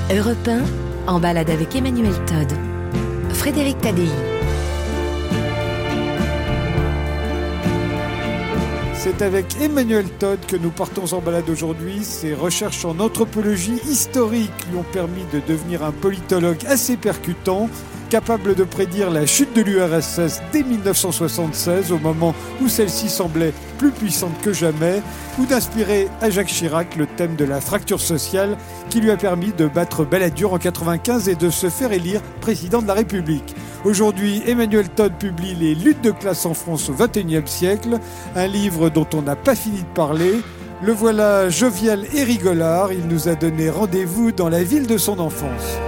Europe 1, en balade avec Emmanuel Todd. Frédéric Tadei. C'est avec Emmanuel Todd que nous partons en balade aujourd'hui. Ses recherches en anthropologie historique lui ont permis de devenir un politologue assez percutant, capable de prédire la chute de l'URSS dès 1976, au moment où celle-ci semblait plus puissante que jamais, ou d'inspirer à Jacques Chirac le thème de la fracture sociale qui lui a permis de battre Balladur en 1995 et de se faire élire président de la République. Aujourd'hui, Emmanuel Todd publie Les luttes de classe en France au XXIe siècle, un livre dont on n'a pas fini de parler. Le voilà jovial et rigolard, il nous a donné rendez-vous dans la ville de son enfance.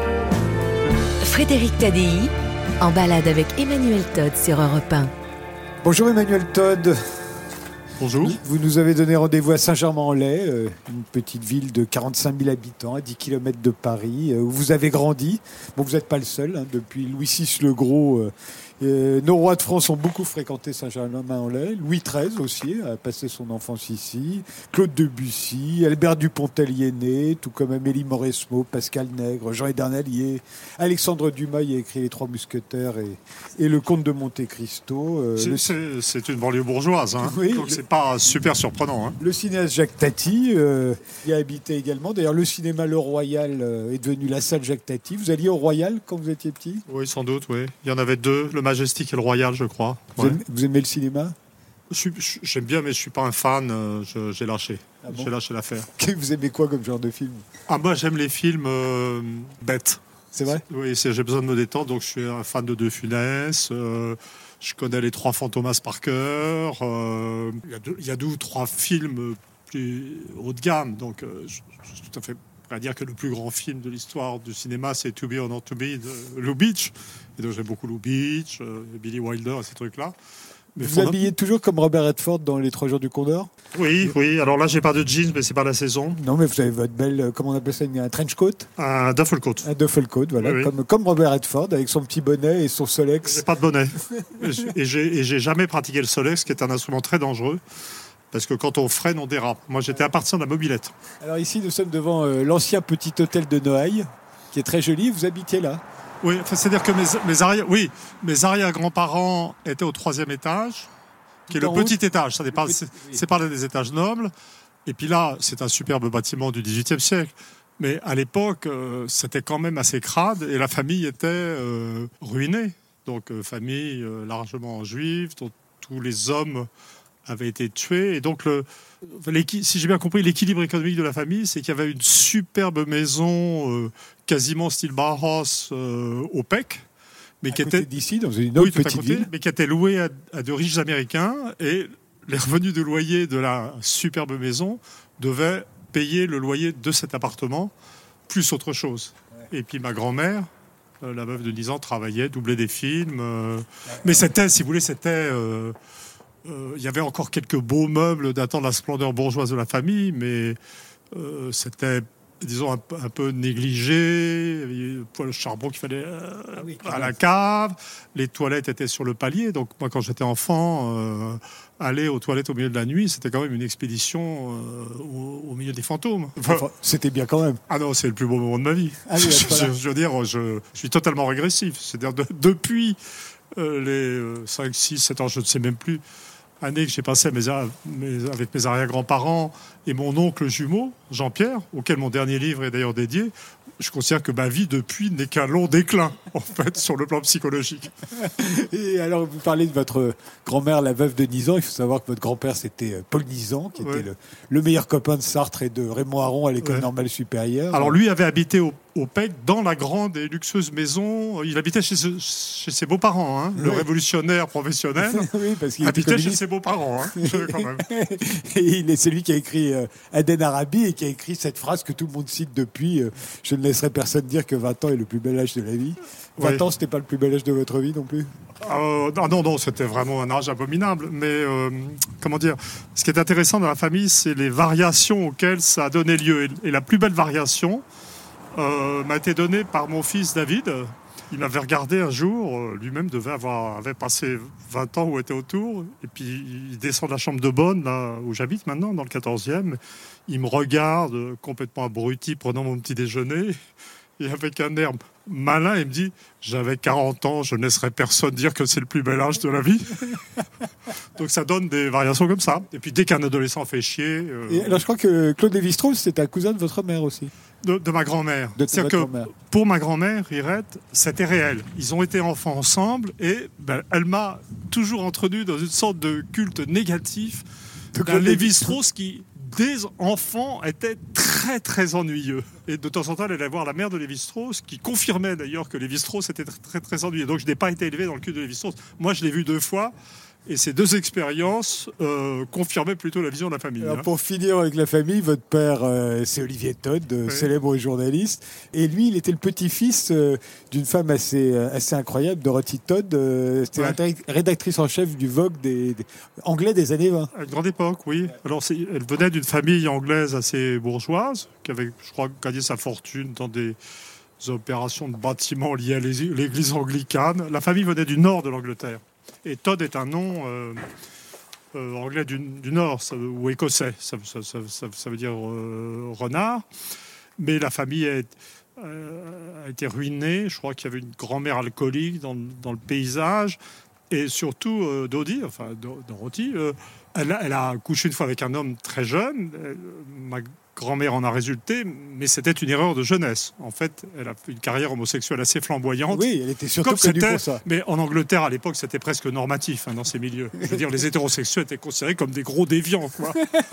Frédéric Tadei, en balade avec Emmanuel Todd sur Europe 1. Bonjour Emmanuel Todd. Bonjour. Vous nous avez donné rendez-vous à Saint-Germain-en-Laye, une petite ville de 45 000 habitants, à 10 km de Paris, où vous avez grandi. Bon, vous n'êtes pas le seul, depuis Louis VI le Gros. Nos rois de France ont beaucoup fréquenté Saint-Germain-en-Laye. Louis XIII aussi a passé son enfance ici. Claude Debussy, Albert Dupontel-y-est-né, tout comme Amélie Mauresmo, Pascal Nègre, Jean Edernalier, Alexandre Dumas y a écrit Les Trois Mousquetaires et Le Comte de Monte-Cristo. C'est une banlieue bourgeoise, oui, donc c'est pas super surprenant. Le cinéaste Jacques Tati y a habité également. D'ailleurs, le cinéma Le Royal est devenu la salle Jacques Tati. Vous alliez au Royal quand vous étiez petit ? Oui, sans doute, oui. Il y en avait deux, le Majestic et le Royal, je crois. Ouais. Vous aimez le cinéma ? J'aime bien, mais je suis pas un fan. J'ai lâché. Ah bon ? J'ai lâché l'affaire. Vous aimez quoi comme genre de film ? Moi, j'aime les films bêtes. C'est vrai ? Oui, j'ai besoin de me détendre, donc je suis un fan de De Funès. Je connais les trois Fantomas par cœur. Il y a deux ou trois films plus haut de gamme, donc je suis tout à fait prêt à dire que le plus grand film de l'histoire du cinéma, c'est To Be or Not To Be de Lou Beach. Et donc j'aime beaucoup Lou Beach, Billy Wilder et ces trucs-là. Mais vous habillez toujours comme Robert Redford dans Les Trois Jours du Condor ? Oui. Alors là, j'ai pas de jeans, mais c'est pas la saison. Non, mais vous avez votre belle, comment on appelle ça, un trench coat ? Un duffel coat. Un duffel coat, voilà, oui. Comme Robert Redford, avec son petit bonnet et son Solex. J'ai pas de bonnet. et j'ai jamais pratiqué le Solex, qui est un instrument très dangereux. Parce que quand on freine, on dérape. Moi, j'étais à partir de la mobilette. Alors ici, nous sommes devant l'ancien petit hôtel de Noailles, qui est très joli. Vous habitiez là ? Oui, c'est-à-dire que mes arrière-grands-parents étaient au 3e étage, qui est le petit étage. C'est pas l'un des étages nobles. Et puis là, c'est un superbe bâtiment du XVIIIe siècle. Mais à l'époque, c'était quand même assez crade et la famille était ruinée. Donc, famille largement juive, dont tous les hommes avaient été tués. Et donc, si j'ai bien compris, l'équilibre économique de la famille, c'est qu'il y avait une superbe maison quasiment style Bauhaus au PEC, mais qui était d'ici, dans une autre petite ville, mais qui était louée à de riches Américains, et les revenus de loyer de la superbe maison devaient payer le loyer de cet appartement, plus autre chose. Ouais. Et puis ma grand-mère, la veuve de 10 ans, travaillait, doublait des films. Mais c'était, si vous voulez, il y avait encore quelques beaux meubles datant de la splendeur bourgeoise de la famille, mais c'était, disons, un peu négligé. Il y avait le poêle au charbon qu'il fallait à la cave. Les toilettes étaient sur le palier. Donc moi, quand j'étais enfant, aller aux toilettes au milieu de la nuit, c'était quand même une expédition au milieu des fantômes. Enfin, c'était bien quand même. Ah non, c'est le plus beau moment de ma vie. Ah oui, je veux dire, je suis totalement régressif. C'est-à-dire depuis les 5, 6, 7 ans, je ne sais même plus, années que j'ai passées avec mes arrière-grands-parents et mon oncle jumeau, Jean-Pierre, auquel mon dernier livre est d'ailleurs dédié. Je considère que ma vie, depuis, n'est qu'un long déclin, en fait, sur le plan psychologique. Et alors, vous parlez de votre grand-mère, la veuve de Nizan. Il faut savoir que votre grand-père, c'était Paul Nizan, qui était le meilleur copain de Sartre et de Raymond Aron à l'École normale supérieure. Alors, lui avait habité au PEC, dans la grande et luxueuse maison. Il habitait chez ses beaux-parents, le révolutionnaire professionnel. Oui, parce qu'il habitait chez ses beaux-parents, quand même. Et il est celui qui a écrit Aden Arabi et qui a écrit cette phrase que tout le monde cite depuis je ne laisserai personne dire que 20 ans est le plus bel âge de la vie. 20 ans, c'était pas le plus bel âge de votre vie non plus ? Non, c'était vraiment un âge abominable. Mais comment dire, ce qui est intéressant dans la famille, c'est les variations auxquelles ça a donné lieu. Et la plus belle variation m'a été donnée par mon fils David. Il m'avait regardé un jour, lui-même avait passé 20 ans où était autour, et puis il descend de la chambre de bonne, là où j'habite maintenant, dans le 14e. Il me regarde complètement abruti, prenant mon petit déjeuner, Et avec un air malin, il me dit « J'avais 40 ans, je ne laisserai personne dire que c'est le plus bel âge de la vie. » Donc ça donne des variations comme ça. Et puis dès qu'un adolescent fait chier... Et alors je crois que Claude Lévi-Strauss, c'est un cousin de votre mère aussi. De ma grand-mère. C'est-à-dire que grand-mère. Pour ma grand-mère, Irette, c'était réel. Ils ont été enfants ensemble et elle m'a toujours entretenu dans une sorte de culte négatif d'un Lévi-Strauss qui, dès enfant, était très très ennuyeux. Et de temps en temps, elle allait voir la mère de Lévi-Strauss, qui confirmait d'ailleurs que Lévi-Strauss était très très ennuyeux. Donc je n'ai pas été élevé dans le culte de Lévi-Strauss. Moi, je l'ai vu 2 fois. Et ces 2 expériences confirmaient plutôt la vision de la famille. Alors, pour finir avec la famille, votre père, c'est Olivier Todd, Oui. célèbre journaliste. Et lui, il était le petit-fils d'une femme assez incroyable, Dorothy Todd. C'était la rédactrice en chef du Vogue anglais des années 20. À une grande époque, oui. Alors, elle venait d'une famille anglaise assez bourgeoise, qui avait, je crois, gagné sa fortune dans des opérations de bâtiments liées à l'église anglicane. La famille venait du nord de l'Angleterre. Et Todd est un nom anglais du Nord ou écossais, ça veut dire renard. Mais la famille a été ruinée. Je crois qu'il y avait une grand-mère alcoolique dans le paysage. Et surtout, Dorothy, elle a couché une fois avec un homme très jeune. Ma grand-mère en a résulté, mais c'était une erreur de jeunesse. En fait, elle a fait une carrière homosexuelle assez flamboyante. Oui, elle était surtout connue pour ça. Mais en Angleterre, à l'époque, c'était presque normatif dans ces milieux. Je veux dire, les hétérosexuels étaient considérés comme des gros déviants, quoi.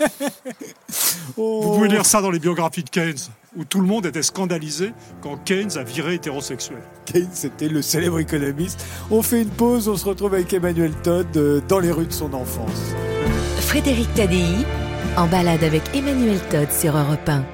Vous pouvez lire ça dans les biographies de Keynes, où tout le monde était scandalisé quand Keynes a viré hétérosexuel. Keynes, c'était le célèbre économiste. On fait une pause, on se retrouve avec Emmanuel Todd dans les rues de son enfance. Frédéric Tadei, en balade avec Emmanuel Todd sur Europe 1.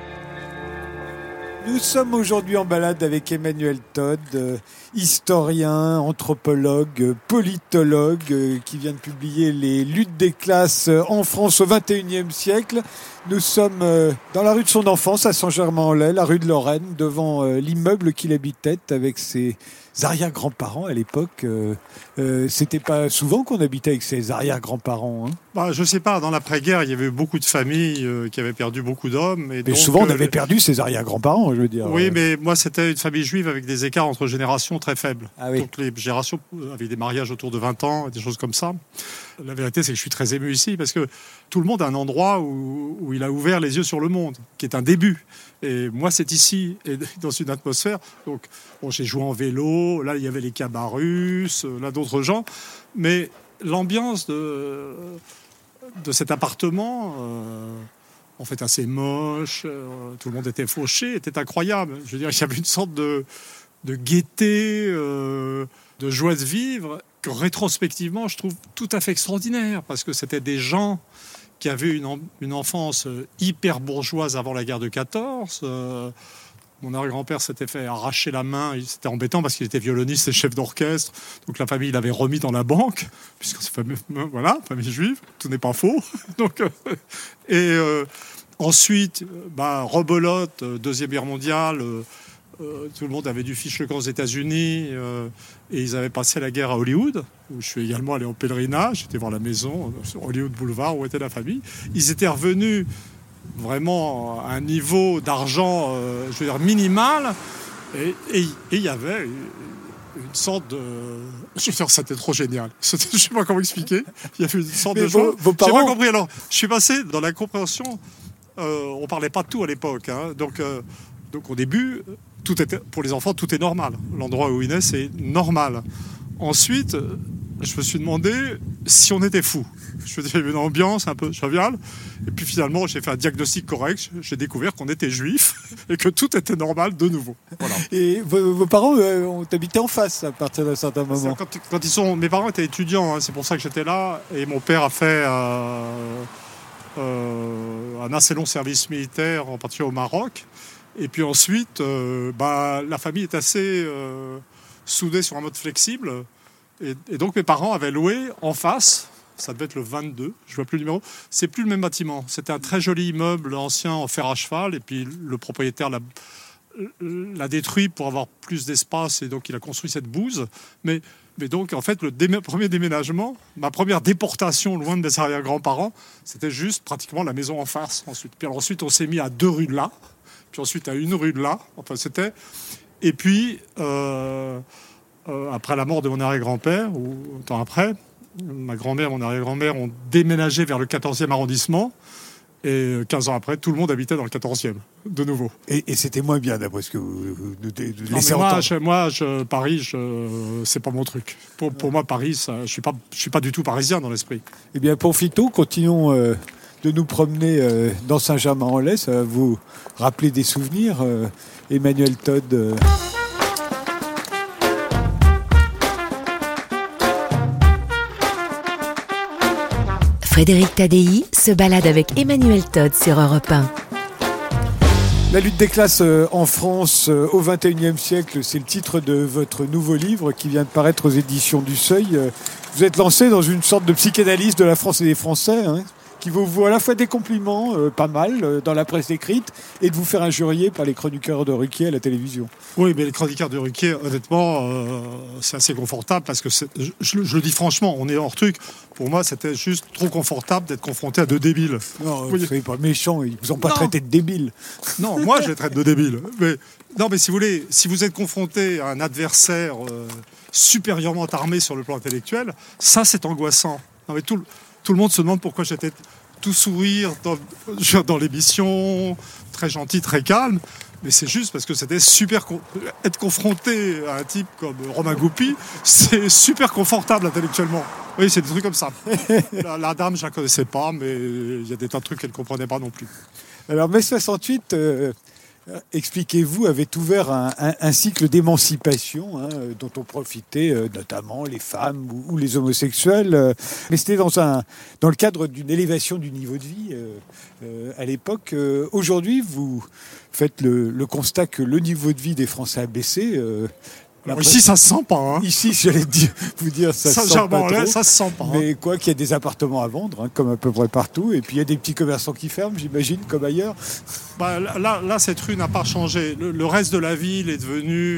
Nous sommes aujourd'hui en balade avec Emmanuel Todd, historien, anthropologue, politologue, qui vient de publier Les luttes des classes en France au XXIe siècle. Nous sommes dans la rue de son enfance, à Saint-Germain-en-Laye, la rue de Lorraine, devant l'immeuble qu'il habitait avec ses arrière-grands-parents à l'époque. C'était pas souvent qu'on habitait avec ses arrière-grands-parents. Je sais pas, dans l'après-guerre, il y avait beaucoup de familles qui avaient perdu beaucoup d'hommes. Mais donc, souvent, on avait perdu ses arrière-grands-parents, je veux dire. Oui, mais moi, c'était une famille juive avec des écarts entre générations très faibles. Ah oui. Donc les générations avec des mariages autour de 20 ans, des choses comme ça. La vérité, c'est que je suis très ému ici parce que tout le monde a un endroit où il a ouvert les yeux sur le monde, qui est un début. Et moi, c'est ici, et dans une atmosphère. Donc, j'ai joué en vélo, là, il y avait les cabarus, là, d'autres gens. Mais l'ambiance de cet appartement, en fait, assez moche, tout le monde était fauché, était incroyable. Je veux dire, il y avait une sorte de gaieté, de joie de vivre, que rétrospectivement, je trouve tout à fait extraordinaire, parce que c'était des gens qui avaient une enfance hyper bourgeoise avant la guerre de 14. Mon arrière-grand-père s'était fait arracher la main. C'était embêtant parce qu'il était violoniste et chef d'orchestre. Donc la famille l'avait remis dans la banque, puisque c'est famille juive, tout n'est pas faux. Donc, ensuite, rebelote, Deuxième Guerre mondiale. Tout le monde avait du fiche le camp aux États-Unis et ils avaient passé la guerre à Hollywood, où je suis également allé en pèlerinage. J'étais voir la maison sur Hollywood Boulevard où était la famille. Ils étaient revenus vraiment à un niveau d'argent, je veux dire, minimal. Et il y avait une sorte de... Je veux dire, c'était trop génial. Je ne sais pas comment expliquer. Il y avait une sorte de chose. Vos parents... Je n'ai pas compris. Alors, je suis passé dans la compréhension. On ne parlait pas de tout à l'époque. Donc, au début... Tout était, pour les enfants, tout est normal. L'endroit où ils naissent, c'est normal. Ensuite, je me suis demandé si on était fou. Je veux dire, il y avait une ambiance un peu joviale. Et puis finalement, j'ai fait un diagnostic correct. J'ai découvert qu'on était juifs et que tout était normal de nouveau. Voilà. Et vos parents ont habité en face à partir d'un certain moment. Mes parents étaient étudiants, c'est pour ça que j'étais là. Et mon père a fait un assez long service militaire, en particulier au Maroc. Et puis ensuite, la famille est assez soudée sur un mode flexible. Et donc mes parents avaient loué en face, ça devait être le 22, je ne vois plus le numéro, c'est plus le même bâtiment. C'était un très joli immeuble ancien en fer à cheval, et puis le propriétaire l'a détruit pour avoir plus d'espace, et donc il a construit cette bouse. Mais donc, en fait, le premier déménagement, ma première déportation loin de mes arrière-grands-parents, c'était juste pratiquement la maison en face ensuite. Puis alors, ensuite, on s'est mis à 2 rues de là. puis ensuite à une rue de là. Enfin, c'était. Et puis, après la mort de mon arrière-grand-père, ou un temps après, ma grand-mère et mon arrière-grand-mère ont déménagé vers le 14e arrondissement. Et 15 ans après, tout le monde habitait dans le 14e, de nouveau. Et c'était moins bien, d'après ce que vous nous laissez entendre. Moi, Paris, c'est pas mon truc. Pour moi, Paris, je suis pas du tout parisien dans l'esprit. Eh bien, profitons, continuons de nous promener dans Saint-Germain-en-Laye. Ça va vous rappeler des souvenirs, Emmanuel Todd. Frédéric Tadei se balade avec Emmanuel Todd sur Europe 1. La lutte des classes en France au XXIe siècle, c'est le titre de votre nouveau livre qui vient de paraître aux éditions du Seuil. Vous êtes lancé dans une sorte de psychanalyse de la France et des Français, hein, qui vous vaut à la fois des compliments, pas mal, dans la presse écrite, et de vous faire injurier par les chroniqueurs de Ruquier à la télévision. Oui, mais les chroniqueurs de Ruquier, honnêtement, c'est assez confortable, parce que je le dis franchement, on est hors truc. Pour moi, c'était juste trop confortable d'être confronté à deux débiles. Non, vous ne soyez pas méchant, ils ne vous ont pas traité de débiles. Non, moi, je les traite de débiles. Mais si vous voulez, si vous êtes confronté à un adversaire supérieurement armé sur le plan intellectuel, ça, c'est angoissant. Non, mais tout le monde se demande pourquoi j'étais tout sourire dans l'émission, très gentil, très calme. Mais c'est juste parce que c'était super... Être confronté à un type comme Romain Goupy, c'est super confortable intellectuellement. Oui, c'est des trucs comme ça. La dame, je ne la connaissais pas, mais il y a des tas de trucs qu'elle ne comprenait pas non plus. Alors, mai 68... expliquez-vous, avait ouvert un cycle d'émancipation dont ont profité notamment les femmes ou les homosexuels. Mais c'était dans le cadre d'une élévation du niveau de vie à l'époque. Aujourd'hui, vous faites le constat que le niveau de vie des Français a baissé. Ici, ça se sent pas. Hein. Ici, j'allais vous dire, ça se sent pas trop. Ça se sent pas. Mais quoi qu'il y a des appartements à vendre, comme à peu près partout. Et puis, il y a des petits commerçants qui ferment, j'imagine, comme ailleurs. Là, cette rue n'a pas changé. Le reste de la ville est devenu...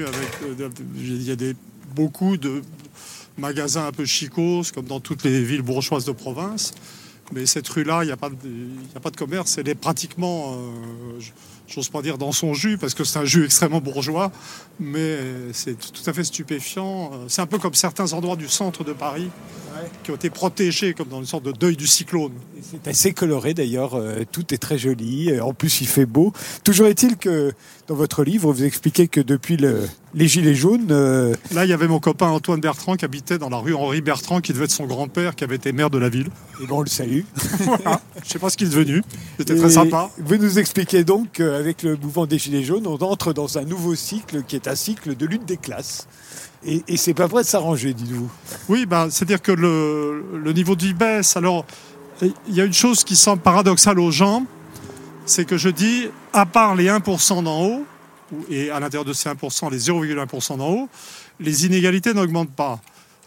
Il y a beaucoup de magasins un peu chicos, comme dans toutes les villes bourgeoises de province. Mais cette rue-là, il n'y a pas de commerce. Elle est pratiquement... j'ose pas dire dans son jus, parce que c'est un jus extrêmement bourgeois, mais c'est tout à fait stupéfiant. C'est un peu comme certains endroits du centre de Paris qui ont été protégés, comme dans une sorte de deuil du cyclone. C'est assez coloré d'ailleurs, tout est très joli, en plus il fait beau. Toujours est-il que dans votre livre, vous expliquez que depuis les Gilets jaunes... Là, il y avait mon copain Antoine Bertrand qui habitait dans la rue Henri Bertrand, qui devait être son grand-père, qui avait été maire de la ville. Et bon, on le salue. Voilà. Je ne sais pas ce qu'il est devenu, c'était très sympa. Vous nous expliquez donc qu'avec le mouvement des Gilets jaunes, on entre dans un nouveau cycle qui est un cycle de lutte des classes. Et c'est pas prêt de s'arranger, dites-vous. Oui, c'est-à-dire que le niveau de vie baisse. Alors, il y a une chose qui semble paradoxale aux gens, c'est que je dis, à part les 1% d'en haut, et à l'intérieur de ces 1%, les 0,1% d'en haut, les inégalités n'augmentent pas.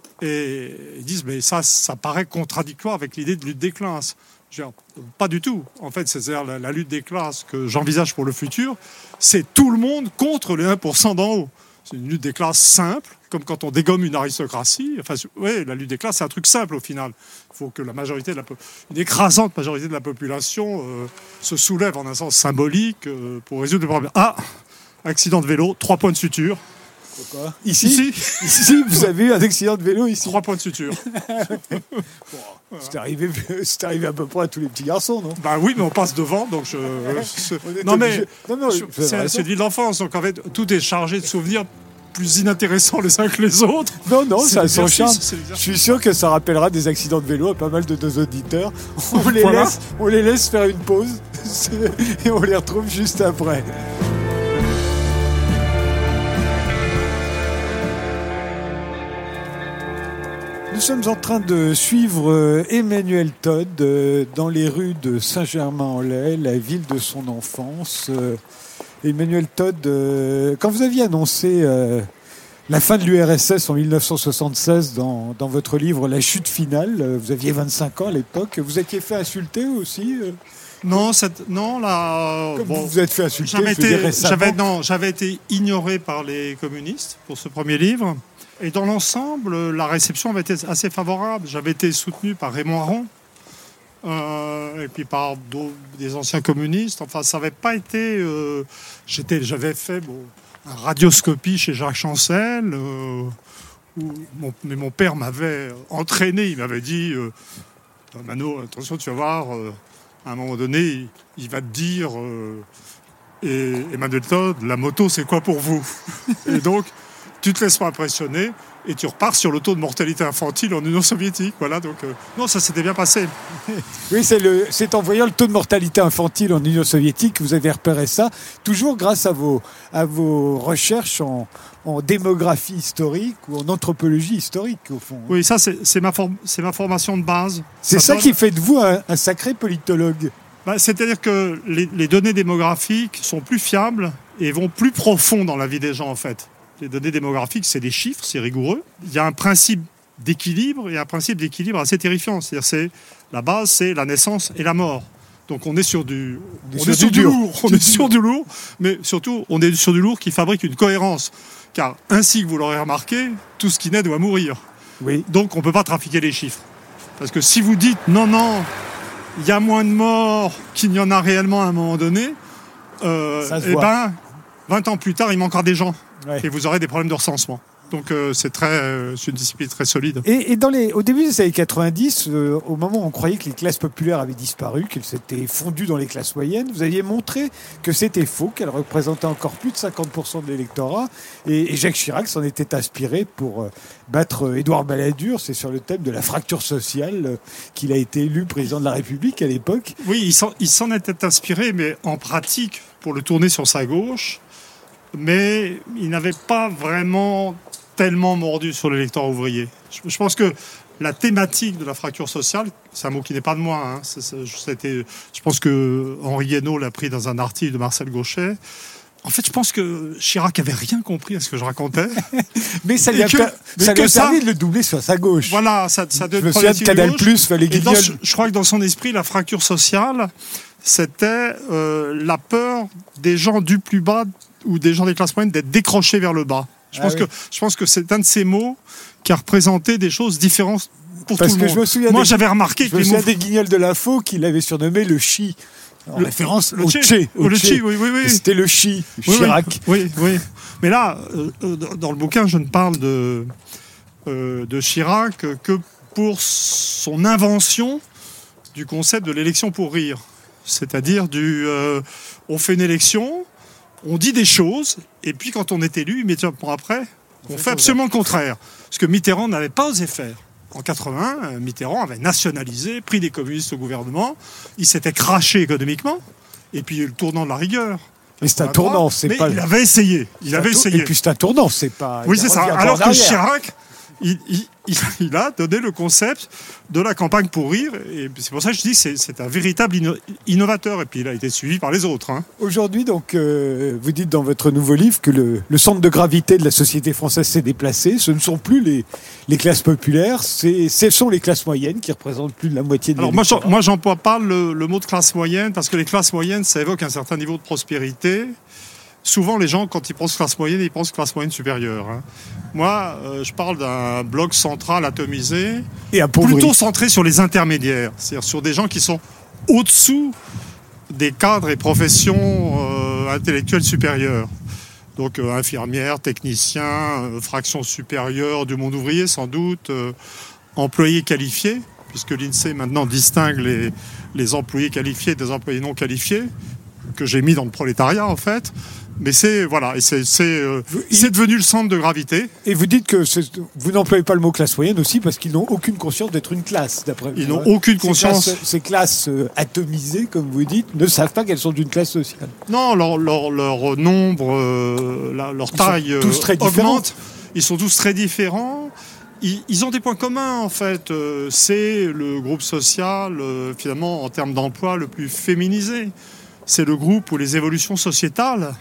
Et ils disent, mais ça paraît contradictoire avec l'idée de lutte des classes. Je veux dire, pas du tout. En fait, c'est-à-dire la lutte des classes que j'envisage pour le futur, c'est tout le monde contre les 1% d'en haut. C'est une lutte des classes simple, comme quand on dégomme une aristocratie. Enfin, oui, la lutte des classes, c'est un truc simple au final. Il faut que une écrasante majorité de la population se soulève en un sens symbolique pour résoudre le problème. Ah, accident de vélo, 3 points de suture. Pourquoi ? Ici, vous avez eu un accident de vélo ici. 3 points de suture. C'est arrivé à peu près à tous les petits garçons, non ? Bah oui, mais on passe devant, donc c'est une ville d'enfance, donc en fait, tout est chargé de souvenirs plus inintéressants les uns que les autres. Non, ça a son charme. Je suis sûr que ça rappellera des accidents de vélo à pas mal de nos auditeurs. On les laisse faire une pause et on les retrouve juste après. Nous sommes en train de suivre Emmanuel Todd dans les rues de Saint-Germain-en-Laye, la ville de son enfance. Emmanuel Todd, quand vous aviez annoncé la fin de l'URSS en 1976 dans votre livre La chute finale, vous aviez 25 ans à l'époque, vous étiez fait insulter aussi Non, vous vous êtes fait insulter, récemment. J'avais été ignoré par les communistes pour ce premier livre. Et dans l'ensemble, la réception avait été assez favorable. J'avais été soutenu par Raymond Aron, et puis par des anciens communistes. Enfin, ça n'avait pas été... J'avais fait un radioscopie chez Jacques Chancel, mais mon père m'avait entraîné, il m'avait dit Mano, attention, tu vas voir, à un moment donné, il va te dire et Emmanuel Todd, la moto, c'est quoi pour vous? Et donc, tu te laisses pas impressionner et tu repars sur le taux de mortalité infantile en Union soviétique. Voilà, donc non, ça s'était bien passé. Oui, c'est en voyant le taux de mortalité infantile en Union soviétique que vous avez repéré ça, toujours grâce à vos recherches en démographie historique ou en anthropologie historique, au fond. Oui, ça, c'est ma formation de base. C'est ça qui fait de vous un sacré politologue. C'est-à-dire que les données démographiques sont plus fiables et vont plus profond dans la vie des gens, en fait. Les données démographiques, c'est des chiffres, c'est rigoureux. Il y a un principe d'équilibre et un principe d'équilibre assez terrifiant. C'est-à-dire la base, c'est la naissance et la mort. Donc on est sur du lourd. On est sur du lourd, mais surtout, on est sur du lourd qui fabrique une cohérence. Car ainsi que vous l'aurez remarqué, tout ce qui naît doit mourir. Oui. Donc on ne peut pas trafiquer les chiffres. Parce que si vous dites non, il y a moins de morts qu'il n'y en a réellement à un moment donné, 20 ans plus tard, il manquera des gens. Ouais. Et vous aurez des problèmes de recensement. Donc c'est une discipline très solide. Et au début des années 90, au moment où on croyait que les classes populaires avaient disparu, qu'elles s'étaient fondues dans les classes moyennes, vous aviez montré que c'était faux, qu'elles représentaient encore plus de 50% de l'électorat. Et Jacques Chirac s'en était inspiré pour battre Édouard Balladur. C'est sur le thème de la fracture sociale qu'il a été élu président de la République à l'époque. Oui, il s'en était inspiré, mais en pratique, pour le tourner sur sa gauche, mais il n'avait pas vraiment tellement mordu sur l'électorat ouvrier. Je pense que la thématique de la fracture sociale, c'est un mot qui n'est pas de moi. Hein. Je pense que Henri Guénaud l'a pris dans un article de Marcel Gauchet. En fait, je pense que Chirac n'avait rien compris à ce que je racontais. Mais ça lui a permis de le doubler sur sa gauche. Voilà, ça devait je me souviens de Canal+, les Guignols. Je crois que dans son esprit, la fracture sociale, c'était la peur des gens du plus bas ou des gens des classes moyennes d'être décrochés vers le bas. Je pense que c'est un de ces mots qui a représenté des choses différentes pour tout le monde. Moi, j'avais remarqué que je me souviens des Guignols de l'info qu'il avait surnommé le chi. En référence au Tché. Oui. C'était le chi, Chirac. Oui. Mais là, dans le bouquin, je ne parle de Chirac que pour son invention du concept de l'élection pour rire. C'est-à-dire on fait une élection, on dit des choses, et puis quand on est élu, immédiatement après, on fait absolument le contraire. Ce que Mitterrand n'avait pas osé faire. En 80, Mitterrand avait nationalisé, pris des communistes au gouvernement, il s'était craché économiquement, et puis le tournant de la rigueur. Mais c'est un tournant, c'est pas... Il avait essayé. Et puis c'est un tournant, c'est pas... Oui, c'est ça. Alors que Chirac... Il a donné le concept de la campagne pour rire, et c'est pour ça que je dis que c'est un véritable innovateur, et puis il a été suivi par les autres. Hein. Aujourd'hui, donc, vous dites dans votre nouveau livre que le centre de gravité de la société française s'est déplacé. Ce ne sont plus les classes populaires, ce sont les classes moyennes qui représentent plus de la moitié de l'électorat. Alors moi, j'emploie pas le mot de classe moyenne, parce que les classes moyennes, ça évoque un certain niveau de prospérité. Souvent, les gens, quand ils pensent classe moyenne, ils pensent classe moyenne supérieure. Hein. Moi, je parle d'un bloc central atomisé, et plutôt centré sur les intermédiaires, c'est-à-dire sur des gens qui sont au-dessous des cadres et professions intellectuelles supérieures. Donc, infirmières, techniciens, fraction supérieure du monde ouvrier, sans doute, employés qualifiés, puisque l'INSEE maintenant distingue les employés qualifiés des employés non qualifiés, que j'ai mis dans le prolétariat, en fait. Mais c'est devenu le centre de gravité. Et vous dites que vous n'employez pas le mot classe moyenne aussi parce qu'ils n'ont aucune conscience d'être une classe, d'après vous. Ils n'ont aucune conscience. Ces classes atomisées, comme vous dites, ne savent pas qu'elles sont d'une classe sociale. Non, leur nombre, leur taille augmente. Ils sont tous très différents. Ils ont des points communs, en fait. C'est le groupe social, finalement, en termes d'emploi, le plus féminisé. C'est le groupe où les évolutions sociétales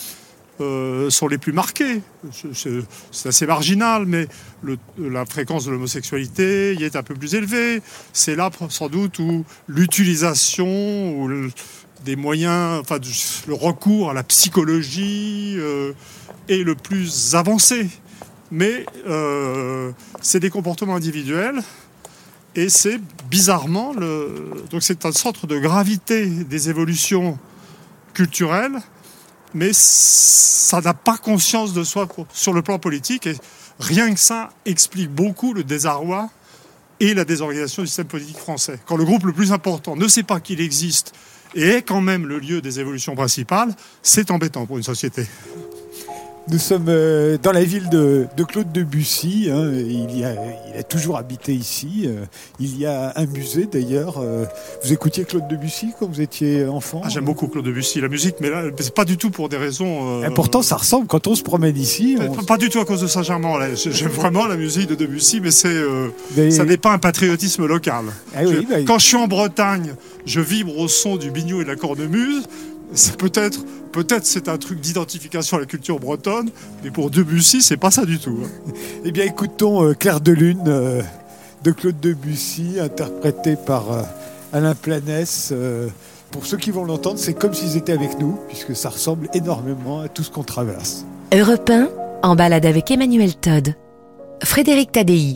sont les plus marquées. C'est assez marginal, mais la fréquence de l'homosexualité y est un peu plus élevée. C'est là, sans doute, où l'utilisation des moyens, enfin, le recours à la psychologie est le plus avancé. Mais c'est des comportements individuels Et c'est bizarrement donc c'est un centre de gravité des évolutions culturelles, mais ça n'a pas conscience de soi sur le plan politique. Et rien que ça explique beaucoup le désarroi et la désorganisation du système politique français. Quand le groupe le plus important ne sait pas qu'il existe et est quand même le lieu des évolutions principales, c'est embêtant pour une société. Nous sommes dans la ville de Claude Debussy. Hein. Il a toujours habité ici. Il y a un musée d'ailleurs. Vous écoutiez Claude Debussy quand vous étiez enfant? J'aime beaucoup Claude Debussy, la musique, mais là, c'est pas du tout pour des raisons... Pourtant, ça ressemble quand on se promène ici. Pas du tout à cause de Saint-Germain. Là. J'aime vraiment la musique de Debussy, mais ça n'est pas un patriotisme local. Ah oui, quand je suis en Bretagne, je vibre au son du biniou et de la cornemuse. C'est peut-être c'est un truc d'identification à la culture bretonne, mais pour Debussy, c'est pas ça du tout. Hein. Eh bien, écoutons Clair de Lune de Claude Debussy, interprété par Alain Planès. Pour ceux qui vont l'entendre, c'est comme s'ils étaient avec nous, puisque ça ressemble énormément à tout ce qu'on traverse. Europe 1, en balade avec Emmanuel Todd. Frédéric Tadei.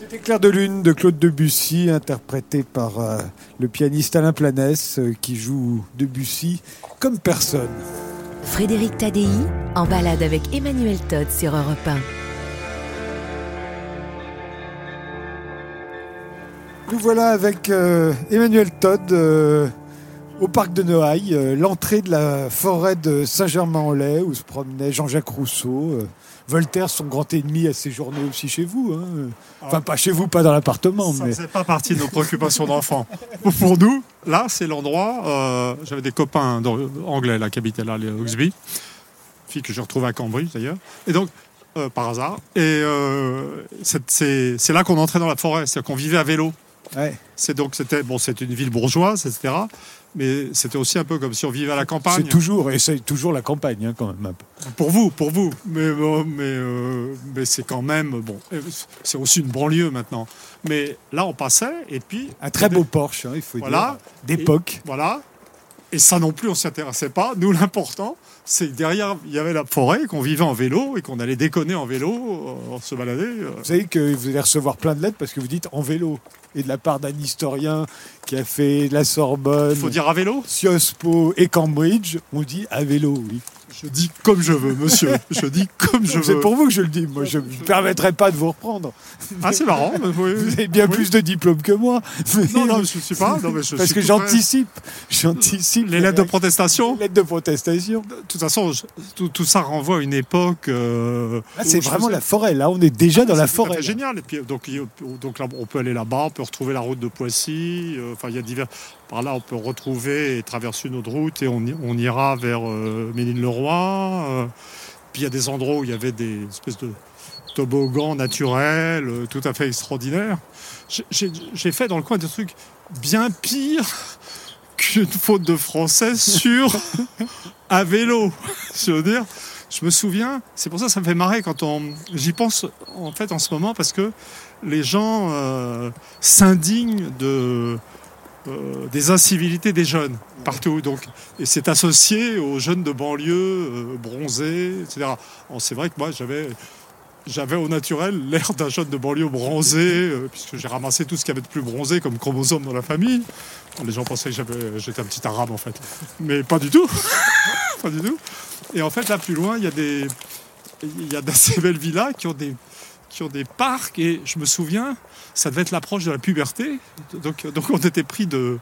C'était Clair de Lune de Claude Debussy, interprété par le pianiste Alain Planès, qui joue Debussy comme personne. Frédéric Tadei, en balade avec Emmanuel Todd sur Europe 1. Nous voilà avec Emmanuel Todd au parc de Noailles, l'entrée de la forêt de Saint-Germain-en-Laye où se promenait Jean-Jacques Rousseau. Voltaire, son grand ennemi, a séjourné aussi chez vous. Hein. Enfin, pas chez vous, pas dans l'appartement. Ça mais faisait pas partie de nos préoccupations d'enfants. Pour nous, là, c'est l'endroit. J'avais des copains anglais là, qui habitaient là, les Hawksby, fille que j'ai retrouvée à Cambridge d'ailleurs. Et donc, par hasard. Et c'est là qu'on entrait dans la forêt, c'est-à-dire qu'on vivait à vélo. Ouais. C'était une ville bourgeoise, etc. Mais c'était aussi un peu comme si on vivait à la campagne. C'est toujours la campagne, hein, quand même. Un peu. Pour vous. Mais c'est quand même bon. C'est aussi une banlieue maintenant. Mais là, on passait et puis Un très beau Porsche, hein, il faut dire, d'époque. Voilà. Et ça non plus, on s'y intéressait pas. Nous, l'important, c'est que derrière, il y avait la forêt, qu'on vivait en vélo et qu'on allait déconner en vélo, on se baladait. Vous savez que vous allez recevoir plein de lettres parce que vous dites en vélo. Et de la part d'un historien qui a fait la Sorbonne, Il faut dire à vélo. Sciences Po et Cambridge, on dit à vélo, oui. Je dis comme je veux, monsieur. Je dis comme je veux. C'est pour vous que je le dis. Moi, je ne me permettrai pas de vous reprendre. Ah, c'est marrant. Vous avez bien plus de diplômes que moi. Non, je ne suis pas. Non, mais parce que j'anticipe. Les lettres de protestation. Les lettres de protestation. De toute façon, tout ça renvoie à une époque. Là, c'est vraiment la forêt. Là, on est déjà dans la forêt. C'est génial. Et puis, donc là, on peut aller là-bas, on peut retrouver la route de Poissy. Enfin, il y a divers. Par là, on peut retrouver et traverser une autre route et on ira vers Méline-le-Roi. Puis il y a des endroits où il y avait des espèces de toboggans naturels tout à fait extraordinaires. J'ai fait dans le coin des trucs bien pires qu'une faute de français sur à vélo. Je veux dire, je me souviens, c'est pour ça que ça me fait marrer quand j'y pense en fait en ce moment parce que les gens s'indignent des incivilités des jeunes partout, donc, et c'est associé aux jeunes de banlieue bronzés, etc. Alors, c'est vrai que moi j'avais au naturel l'air d'un jeune de banlieue bronzé, puisque j'ai ramassé tout ce qu'il y avait de plus bronzé comme chromosome dans la famille. Les gens pensaient que j'étais un petit arabe en fait, mais pas du tout. Pas du tout. Et en fait là plus loin il y a d'assez belles villas qui ont des parcs, et je me souviens, ça devait être l'approche de la puberté, donc on était pris de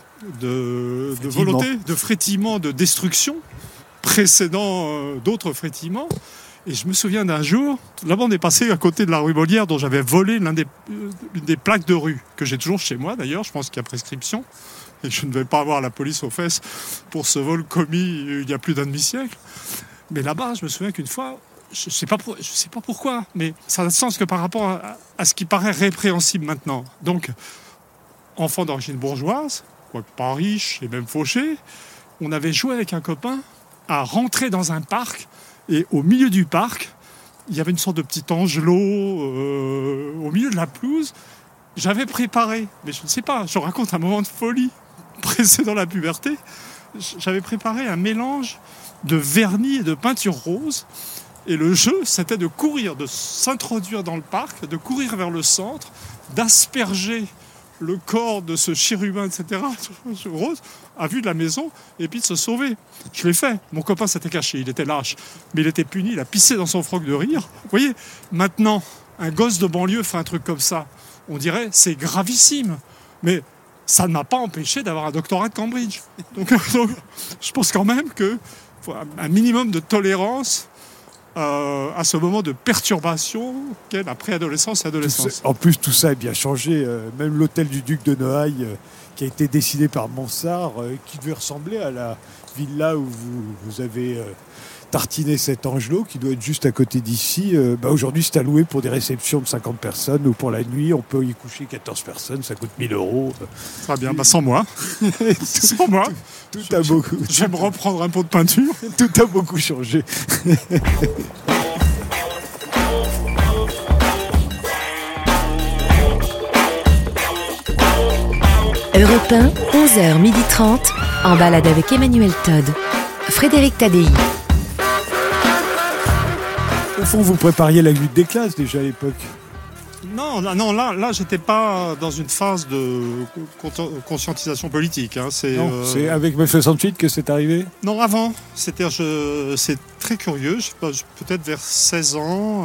volonté, de frétillement, de destruction, précédant d'autres frétillements. Et je me souviens d'un jour, là-bas on est passé à côté de la rue Molière, dont j'avais volé l'une des plaques de rue, que j'ai toujours chez moi d'ailleurs, je pense qu'il y a prescription, et que je ne vais pas avoir la police aux fesses pour ce vol commis il y a plus d'un demi-siècle. Mais là-bas, je me souviens qu'une fois, je sais pas pourquoi, mais ça n'a de sens que par rapport à ce qui paraît répréhensible maintenant. Donc, enfant d'origine bourgeoise, quoique pas riche et même fauché, on avait joué avec un copain à rentrer dans un parc, et au milieu du parc, il y avait une sorte de petit angelot au milieu de la pelouse. J'avais préparé, mais je ne sais pas, je raconte un moment de folie précédant la puberté, j'avais préparé un mélange de vernis et de peinture rose. Et le jeu, c'était de courir, de s'introduire dans le parc, de courir vers le centre, d'asperger le corps de ce chérubin, etc., rose, à vue de la maison, et puis de se sauver. Je l'ai fait. Mon copain s'était caché, il était lâche, mais il était puni, il a pissé dans son froc de rire. Vous voyez, maintenant, un gosse de banlieue fait un truc comme ça. On dirait, c'est gravissime. Mais ça ne m'a pas empêché d'avoir un doctorat de Cambridge. Donc je pense quand même qu'il faut un minimum de tolérance à ce moment de perturbation qu'est la préadolescence et l'adolescence. En plus, tout ça a bien changé. Même l'hôtel du Duc de Noailles, qui a été dessiné par Mansart, qui devait ressembler à la villa où vous avez tartiné cet angelot, qui doit être juste à côté d'ici. Aujourd'hui, c'est alloué pour des réceptions de 50 personnes, ou pour la nuit, on peut y coucher 14 personnes, ça coûte 1 000 €. Très bien, sans moi. Sans moi. Tout a beaucoup. Je vais me reprendre un pot de peinture. Tout a beaucoup changé. Europe 1, 11h30, en balade avec Emmanuel Todd. Frédéric Tadei. Au fond, vous prépariez la lutte des classes déjà à l'époque. Non, là, j'étais pas dans une phase de conscientisation politique. Hein. C'est avec mai 68 que c'est arrivé? Non, avant. C'est très curieux. Je sais pas, peut-être vers 16 ans.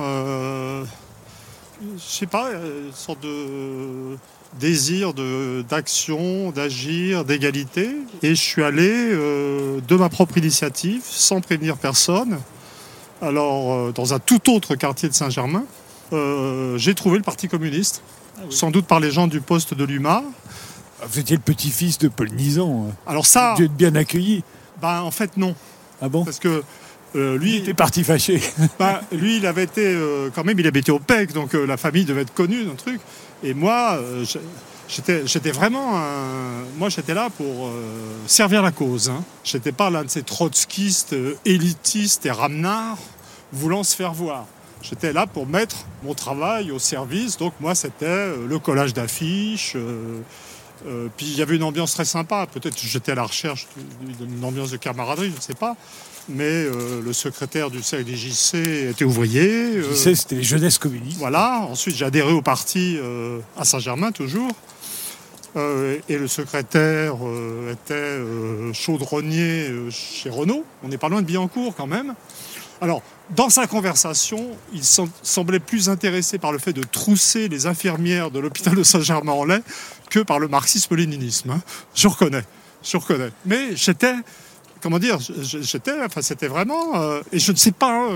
Je sais pas, une sorte de désir d'action, d'agir, d'égalité. Et je suis allé de ma propre initiative, sans prévenir personne. Alors, dans un tout autre quartier de Saint-Germain, j'ai trouvé le Parti communiste, sans doute par les gens du poste de l'UMA. Vous étiez le petit-fils de Paul Nizan. Alors ça... Vous êtes bien accueilli. En fait, non. Ah bon? Parce que lui... Il était parti fâché. Lui, il avait été... quand même, il habitait au PEC, donc la famille devait être connue, un truc. Et moi, j'étais vraiment... Moi, j'étais là pour servir la cause. Hein. J'étais pas l'un de ces trotskistes élitistes et ramenards voulant se faire voir. J'étais là pour mettre mon travail au service. Donc moi, c'était le collage d'affiches. Puis il y avait une ambiance très sympa. Peut-être que j'étais à la recherche d'une ambiance de camaraderie, je ne sais pas. Mais le secrétaire du cercle des JC était ouvrier. JC, c'était les jeunesses communistes. Voilà. Ensuite, j'ai adhéré au parti à Saint-Germain, toujours. Et le secrétaire était chaudronnier chez Renault. On n'est pas loin de Billancourt, quand même. Alors, dans sa conversation, il semblait plus intéressé par le fait de trousser les infirmières de l'hôpital de Saint-Germain-en-Laye que par le marxisme-léninisme. Hein. Je reconnais. Mais j'étais, c'était vraiment... et je ne sais pas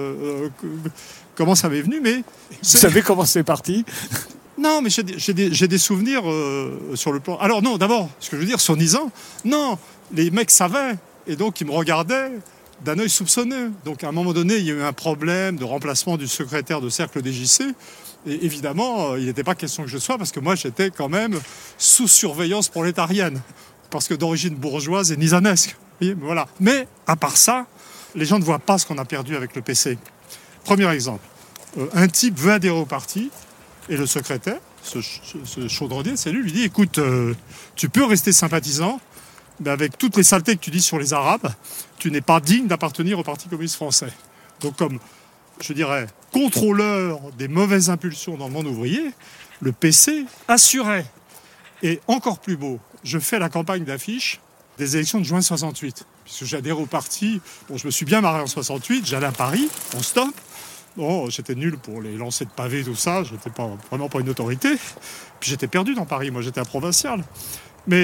comment ça m'est venu, mais... Vous savez comment c'est parti? Non, mais j'ai des souvenirs sur le plan... Alors non, d'abord, ce que je veux dire, sur Nizan, non, les mecs savaient, et donc ils me regardaient d'un œil soupçonneux. Donc à un moment donné, il y a eu un problème de remplacement du secrétaire de cercle des JC. Et évidemment, il n'était pas question que je sois, parce que moi, j'étais quand même sous surveillance prolétarienne. Parce que d'origine bourgeoise et nizanesque. Voilà. Mais, à part ça, les gens ne voient pas ce qu'on a perdu avec le PC. Premier exemple. Un type veut adhérer au parti, et le secrétaire, ce chaudronnier, c'est lui dit, écoute, tu peux rester sympathisant, mais avec toutes les saletés que tu dis sur les Arabes, tu n'es pas digne d'appartenir au Parti communiste français. Donc comme, je dirais, contrôleur des mauvaises impulsions dans le monde ouvrier, le PC assurait. Et encore plus beau, je fais la campagne d'affiches des élections de juin 68. Puisque j'adhère au parti, je me suis bien marré en 68, j'allais à Paris, en stop. Bon, j'étais nul pour les lancers de pavés, tout ça, j'étais vraiment pas une autorité. Puis j'étais perdu dans Paris, moi j'étais un provincial. Mais...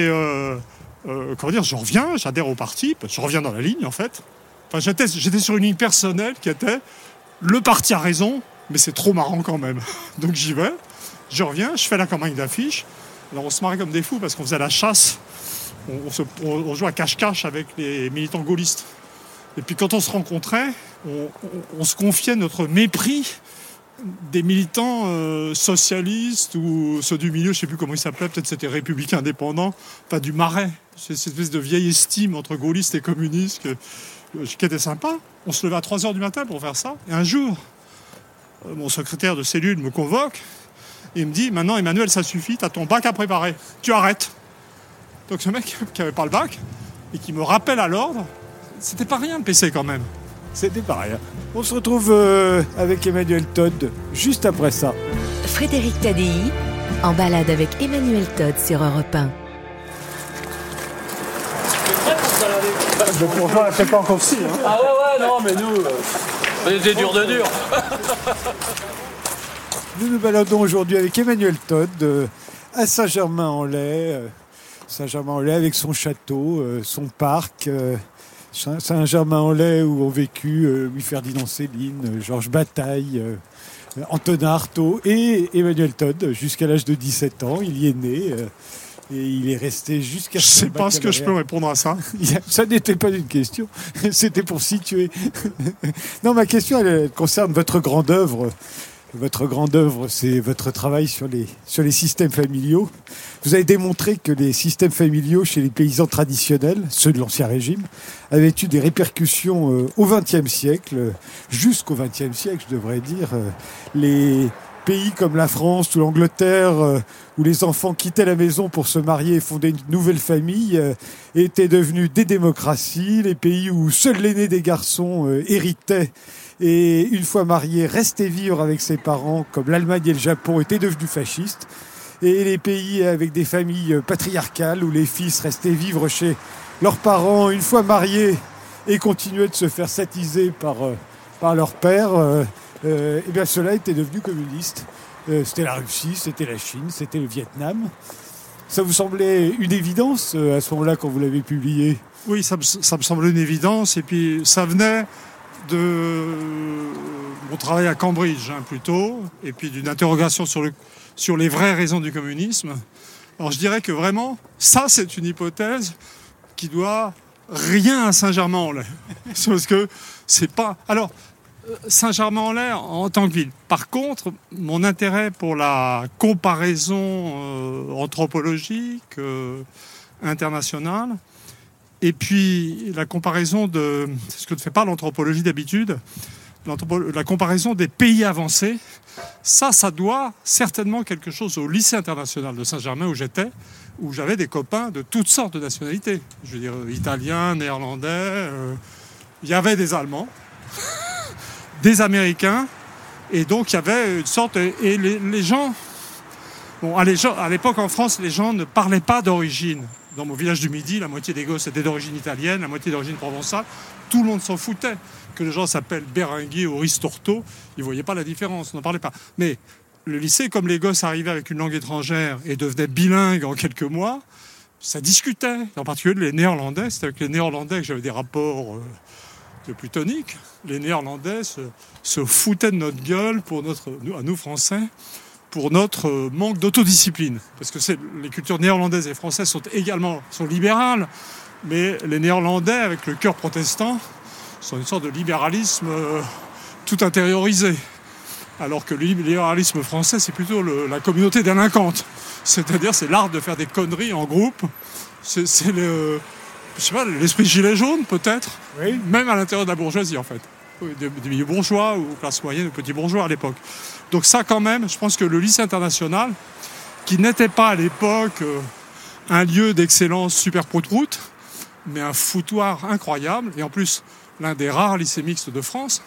je reviens, j'adhère au parti, je reviens dans la ligne en fait. Enfin, j'étais sur une ligne personnelle qui était le parti a raison, mais c'est trop marrant quand même. Donc j'y vais, je reviens, je fais la campagne d'affiches. Alors on se marrait comme des fous parce qu'on faisait la chasse, on jouait à cache-cache avec les militants gaullistes. Et puis quand on se rencontrait, on se confiait notre mépris des militants socialistes ou ceux du milieu, je ne sais plus comment ils s'appelaient, peut-être c'était républicains indépendants, enfin du Marais. C'est cette espèce de vieille estime entre gaullistes et communistes qui était sympa. On se levait à 3h du matin pour faire ça. Et un jour, mon secrétaire de cellule me convoque et il me dit « Maintenant, Emmanuel, ça suffit, tu as ton bac à préparer. Tu arrêtes. » Donc ce mec qui n'avait pas le bac et qui me rappelle à l'ordre, c'était pas rien le PC quand même. C'était pas rien. On se retrouve avec Emmanuel Todd juste après ça. Frédéric Tadei, en balade avec Emmanuel Todd sur Europe 1. Je pourrais la pétanque aussi. Hein. Ah ouais, non, mais nous, on était dur de dur. Nous nous baladons aujourd'hui avec Emmanuel Todd à Saint-Germain-en-Laye. Saint-Germain-en-Laye avec son château, son parc. Saint-Germain-en-Laye où ont vécu Louis-Ferdinand Céline, Georges Bataille, Antonin Artaud et Emmanuel Todd jusqu'à l'âge de 17 ans. Il y est né et il est resté jusqu'à... Je ne sais pas ce que je peux répondre à ça. Ça n'était pas une question, c'était pour situer. Non, ma question elle concerne votre grande œuvre. Votre grande œuvre, c'est votre travail sur les systèmes familiaux. Vous avez démontré que les systèmes familiaux chez les paysans traditionnels, ceux de l'Ancien Régime, avaient eu des répercussions au XXe siècle, jusqu'au XXe siècle, je devrais dire. pays comme la France ou l'Angleterre, où les enfants quittaient la maison pour se marier et fonder une nouvelle famille, étaient devenus des démocraties, les pays où seul l'aîné des garçons héritait et, une fois marié, restait vivre avec ses parents, comme l'Allemagne et le Japon, étaient devenus fascistes, et les pays avec des familles patriarcales, où les fils restaient vivre chez leurs parents, une fois mariés, et continuaient de se faire satiser par leur père, et bien ceux-là étaient devenus communistes. C'était la Russie, c'était la Chine, c'était le Vietnam. Ça vous semblait une évidence à ce moment-là quand vous l'avez publié ? Oui, ça me semblait une évidence. Et puis ça venait de mon travail à Cambridge, plutôt, et puis d'une interrogation sur les vraies raisons du communisme. Alors je dirais que vraiment, ça c'est une hypothèse qui doit rien à Saint-Germain-en-Laye. Parce que c'est pas... Alors, Saint-Germain-en-Laye en tant que ville. Par contre, mon intérêt pour la comparaison anthropologique internationale, et puis la comparaison de ce que ne fait pas l'anthropologie d'habitude, la comparaison des pays avancés, ça doit certainement quelque chose au lycée international de Saint-Germain où j'étais, où j'avais des copains de toutes sortes de nationalités. Je veux dire, italiens, néerlandais, il y avait des Allemands, des Américains, et donc il y avait une sorte... Et les gens... Bon, à l'époque, en France, les gens ne parlaient pas d'origine. Dans mon village du Midi, la moitié des gosses étaient d'origine italienne, la moitié d'origine provençale. Tout le monde s'en foutait. Que les gens s'appellent Berenguer ou Ristorto, ils ne voyaient pas la différence, on n'en parlait pas. Mais le lycée, comme les gosses arrivaient avec une langue étrangère et devenaient bilingues en quelques mois, ça discutait. En particulier les Néerlandais. C'était avec les Néerlandais que j'avais des rapports le plus toniques. Les Néerlandais se foutaient de notre gueule, à nous Français, pour notre manque d'autodiscipline. Parce que les cultures néerlandaises et françaises sont libérales, mais les Néerlandais, avec le cœur protestant, sont une sorte de libéralisme tout intériorisé. Alors que le libéralisme français, c'est plutôt la communauté délinquante. C'est-à-dire, c'est l'art de faire des conneries en groupe. C'est l'esprit gilet jaune, peut-être. Oui. Même à l'intérieur de la bourgeoisie, en fait. Des milieux bourgeois ou classe moyenne ou petits bourgeois à l'époque. Donc ça, quand même, je pense que le lycée international, qui n'était pas à l'époque un lieu d'excellence super prout-prout, mais un foutoir incroyable, et en plus, l'un des rares lycées mixtes de France,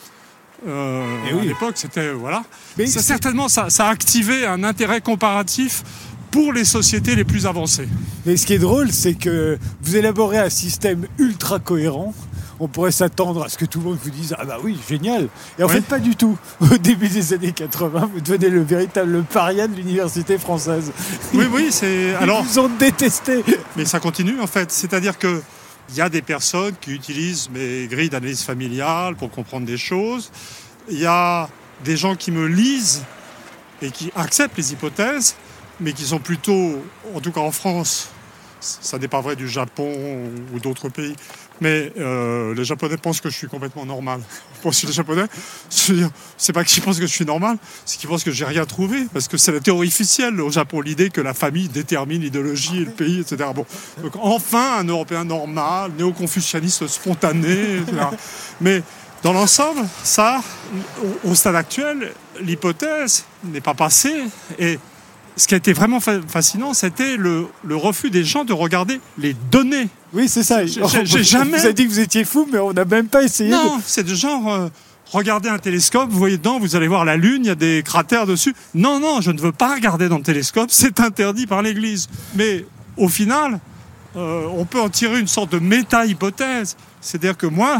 à l'époque, c'était... Voilà. Mais certainement, ça a activé un intérêt comparatif pour les sociétés les plus avancées. Mais ce qui est drôle, c'est que vous élaborez un système ultra cohérent. On pourrait s'attendre à ce que tout le monde vous dise « Ah bah oui, génial !» Et en fait, pas du tout. Au début des années 80, vous devenez le véritable paria de l'université française. Oui, c'est... Alors, ils vous ont détesté. Mais ça continue, en fait. C'est-à-dire que il y a des personnes qui utilisent mes grilles d'analyse familiale pour comprendre des choses. Il y a des gens qui me lisent et qui acceptent les hypothèses, mais qui sont plutôt, en tout cas en France, ça n'est pas vrai du Japon ou d'autres pays, mais les Japonais pensent que je suis complètement normal. Pour les Japonais, c'est pas qu'ils pensent que je suis normal, c'est qu'ils pensent que j'ai rien trouvé, parce que c'est la théorie officielle au Japon, l'idée que la famille détermine l'idéologie et le pays, etc. Bon, donc enfin un Européen normal, néo-confucianiste spontané, etc. Mais dans l'ensemble, ça, au stade actuel, l'hypothèse n'est pas passée, et ce qui a été vraiment fascinant, c'était le refus des gens de regarder les données. Oui, c'est ça. J'ai jamais... On vous a dit que vous étiez fou, mais on n'a même pas essayé. Non, c'est de genre, regardez un télescope, vous voyez dedans, vous allez voir la Lune, il y a des cratères dessus. Non, je ne veux pas regarder dans le télescope, c'est interdit par l'Église. Mais au final, on peut en tirer une sorte de méta-hypothèse. C'est-à-dire que moi,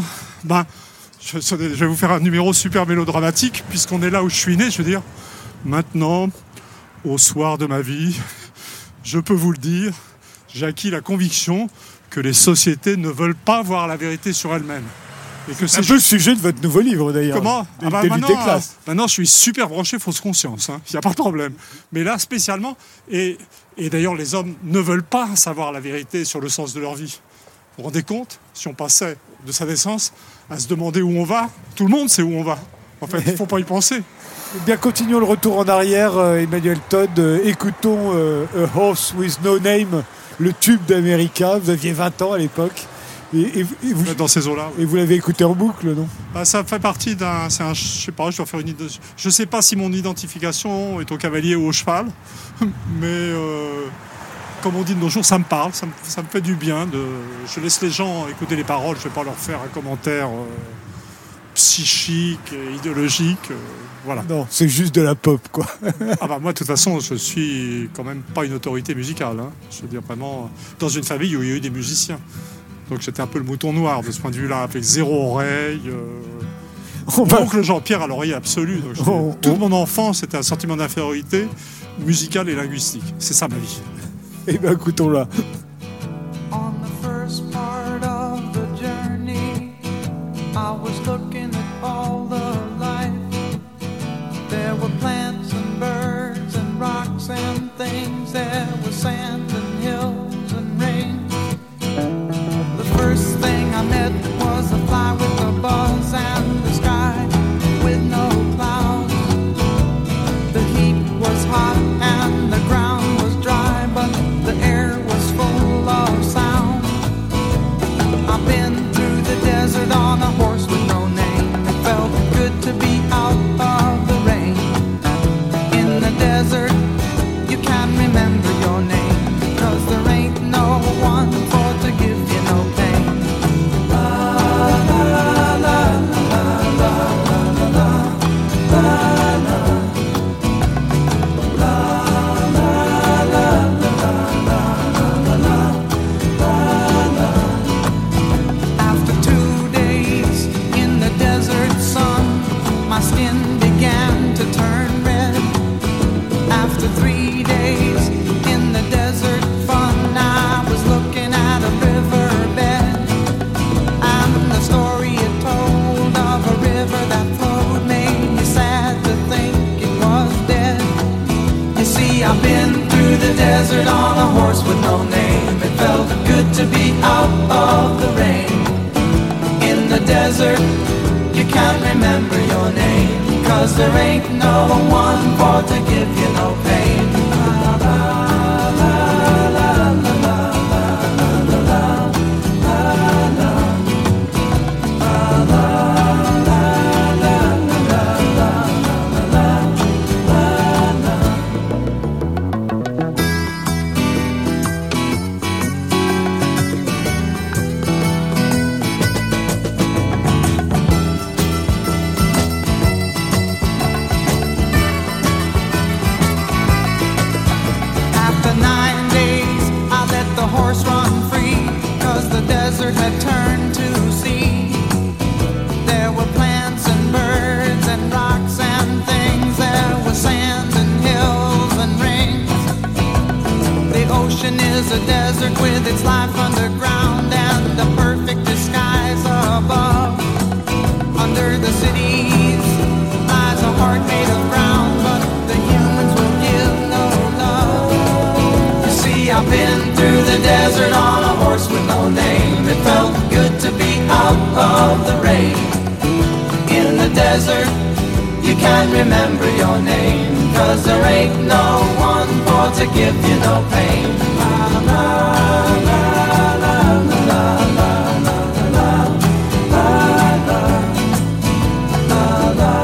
je vais vous faire un numéro super mélodramatique, puisqu'on est là où je suis né, je veux dire, maintenant... Au soir de ma vie, je peux vous le dire, j'ai acquis la conviction que les sociétés ne veulent pas voir la vérité sur elles-mêmes. Et que c'est un peu le sujet de votre nouveau livre, d'ailleurs. Comment ? Maintenant, je suis super branché fausse conscience, il n'y a pas de problème. Mais là, spécialement, et d'ailleurs, les hommes ne veulent pas savoir la vérité sur le sens de leur vie. Vous vous rendez compte ? Si on passait de sa naissance à se demander où on va, tout le monde sait où on va. En fait, il ne faut pas y penser. Eh bien, continuons le retour en arrière, Emmanuel Todd. Écoutons A Horse with No Name, le tube d'America. Vous aviez 20 ans à l'époque. Et vous, dans ces eaux-là. Ouais. et vous l'avez écouté en boucle, non? Bah, ça fait partie d'un. Je sais pas, je dois faire je sais pas si mon identification est au cavalier ou au cheval, mais comme on dit de nos jours, ça me parle, ça me fait du bien. Je laisse les gens écouter les paroles, je vais pas leur faire un commentaire psychique, et idéologique. Voilà. Non, c'est juste de la pop, quoi. Ah bah moi, de toute façon, je suis quand même pas une autorité musicale. Hein. Je veux dire, vraiment, dans une famille où il y a eu des musiciens. Donc j'étais un peu le mouton noir de ce point de vue-là, avec zéro oreille. Mon oncle Jean-Pierre à l'oreille absolue. Donc toute mon enfance, c'était un sentiment d'infériorité musicale et linguistique. C'est ça ma vie. Eh bien, écoutons-la. On the first part of the journey, I was looking at all the life. There were plants and birds and rocks and things. There was sand and hills and rain. The first thing I met was a fly with a buzz and the sky with no clouds. The heat was hot and the ground was dry, but the air was full of sound. I've been through the desert on a horse with no name. It felt good to be out of the rain. In the desert, you can't remember your name, because there ain't no one for to give you no pain. La la la la la la la la la la. After 2 days in the desert sun, my skin began to turn red. After 3 days in the desert fun, I was looking at a riverbed, and the story it told of a river that flowed made me sad to think it was dead. You see, I've been through the desert on a horse with no name. It felt good to be out of the rain. In the desert, you can't remember your name, 'cause there ain't no one for to give you no pain. La, la, la, la, la, la, la, la, la, After 9 days, I let the horse run free, 'cause the desert had turned to sea. There were plants and birds and rocks and things. There was sand and hills and rings. The ocean is a desert with its life underground and a perfect disguise above. Under the cities lies a heart made of ground, but the humans will give no love. You see, I've been through the desert on a horse with no name. It felt good to be out of the rain. In the desert, you can't remember your name, 'cause there ain't no one for to give you no pain. La la la la la la la la la la la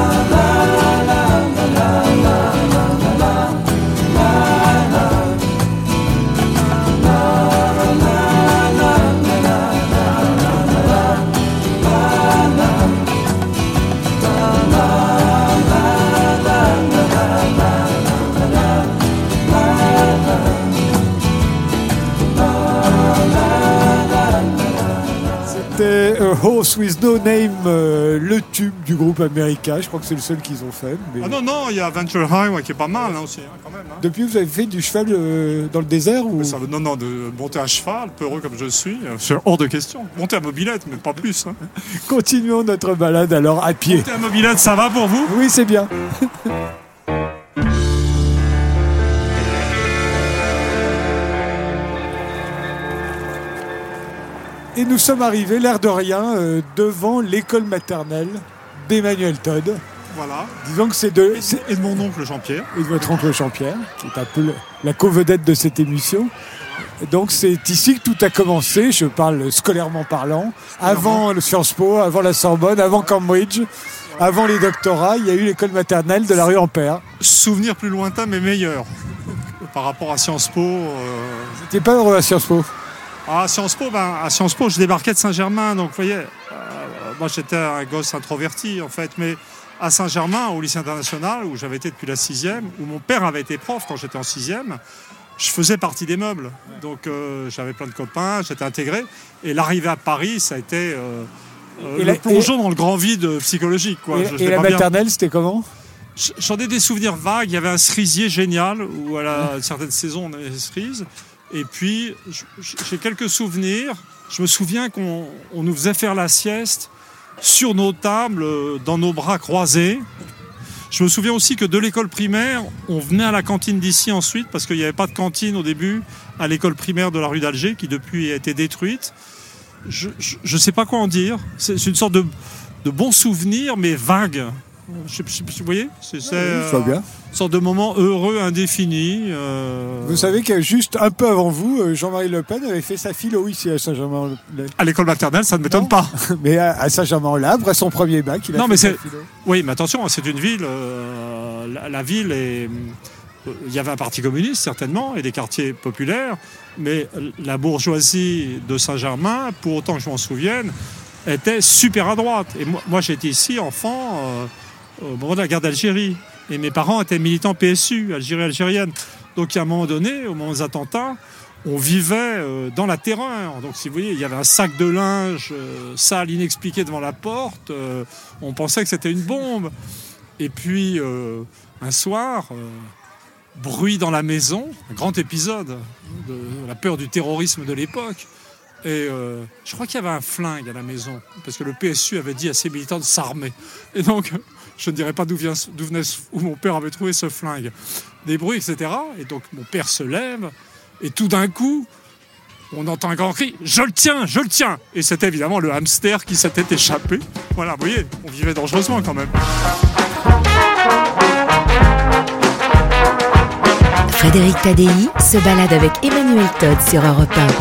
C'était A Horse with No Name, le tube du groupe américain. Je crois que c'est le seul qu'ils ont fait. Mais... Ah non, il y a Venture High qui est pas mal hein, aussi, hein, quand même. Hein. Depuis, vous avez fait du cheval dans le désert ou... Non, de monter à cheval, peureux comme je suis, c'est hors de question. Monter à mobilette, mais pas plus. Hein. Continuons notre balade alors à pied. Monter à mobilette, ça va pour vous? Oui, c'est bien. Et nous sommes arrivés, l'air de rien, devant l'école maternelle d'Emmanuel Todd. Voilà. Disons que Et de mon oncle Jean-Pierre. Et de votre oncle Jean-Pierre, qui est un peu la co-vedette de cette émission. Donc c'est ici que tout a commencé, je parle scolairement parlant, avant le Sciences Po, avant la Sorbonne, avant Cambridge, avant les doctorats, il y a eu l'école maternelle de la rue Ampère. Souvenir plus lointain mais meilleur par rapport à Sciences Po. T'es pas heureux à Sciences Po? À Sciences Po, je débarquais de Saint-Germain, donc vous voyez, moi j'étais un gosse introverti en fait, mais à Saint-Germain, au lycée international, où j'avais été depuis la 6e, où mon père avait été prof quand j'étais en 6e, je faisais partie des meubles. Donc j'avais plein de copains, j'étais intégré. Et l'arrivée à Paris, ça a été le plongeon dans le grand vide psychologique. Quoi. Et la maternelle, c'était comment? J'en ai des souvenirs vagues. Il y avait un cerisier génial, où à certaines saisons, on avait des cerises. Et puis, j'ai quelques souvenirs. Je me souviens qu'on nous faisait faire la sieste sur nos tables, dans nos bras croisés. Je me souviens aussi que de l'école primaire, on venait à la cantine d'ici ensuite, parce qu'il n'y avait pas de cantine au début, à l'école primaire de la rue d'Alger, qui depuis a été détruite. Je ne sais pas quoi en dire. C'est une sorte de bon souvenir, mais vague. Vous voyez, c'est une sorte de moment heureux, indéfini. Vous savez que juste un peu avant vous, Jean-Marie Le Pen avait fait sa philo ici à Saint-Germain-en-Laye. À l'école maternelle, ça ne m'étonne pas. Mais à Saint-Germain-en-Laye, après son premier bac, il a fait sa philo. Oui, mais attention, c'est une ville. La ville est. Il y avait un parti communiste, certainement, et des quartiers populaires, mais la bourgeoisie de Saint-Germain, pour autant que je m'en souvienne, était super à droite. Et moi j'étais ici, enfant, au moment de la guerre d'Algérie. Et mes parents étaient militants PSU, algérienne. Donc, à un moment donné, au moment des attentats, on vivait dans la terreur. Donc, si vous voyez, il y avait un sac de linge sale, inexpliqué devant la porte. On pensait que c'était une bombe. Et puis, un soir, bruit dans la maison, un grand épisode de la peur du terrorisme de l'époque. Et je crois qu'il y avait un flingue à la maison, parce que le PSU avait dit à ses militants de s'armer. Et donc, je ne dirais pas où mon père avait trouvé ce flingue. Des bruits, etc. Et donc, mon père se lève, et tout d'un coup, on entend un grand cri « Je le tiens, je le tiens !» Et c'était évidemment le hamster qui s'était échappé. Voilà, vous voyez, on vivait dangereusement quand même. Frédéric Tadei se balade avec Emmanuel Todd sur Europe 1.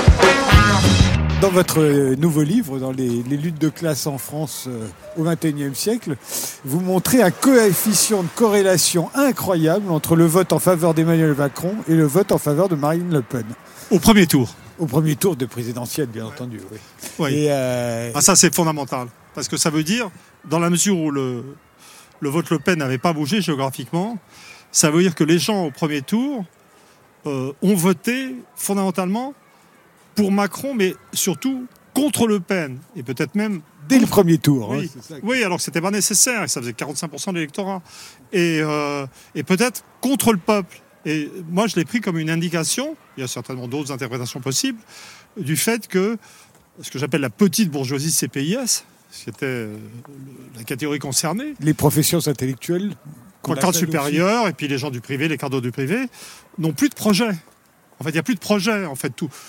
Dans votre nouveau livre, dans les luttes de classe en France au XXIe siècle, vous montrez un coefficient de corrélation incroyable entre le vote en faveur d'Emmanuel Macron et le vote en faveur de Marine Le Pen. Au premier tour. Au premier tour de présidentielle, bien entendu. Oui. Oui. Et ça, c'est fondamental. Parce que ça veut dire, dans la mesure où le vote Le Pen n'avait pas bougé géographiquement, ça veut dire que les gens, au premier tour, ont voté fondamentalement pour Macron, mais surtout contre Le Pen, et peut-être même... Dès le premier tour. Oui, c'est ça. Oui, alors que ce n'était pas nécessaire, et ça faisait 45% de l'électorat. Et peut-être contre le peuple. Et moi, je l'ai pris comme une indication, il y a certainement d'autres interprétations possibles, du fait que ce que j'appelle la petite bourgeoisie CPIS, qui était la catégorie concernée... Les professions intellectuelles... Le cadre supérieur, et puis les gens du privé, les cadres du privé, n'ont plus de projet. En fait, il n'y a plus de projet, en fait, tout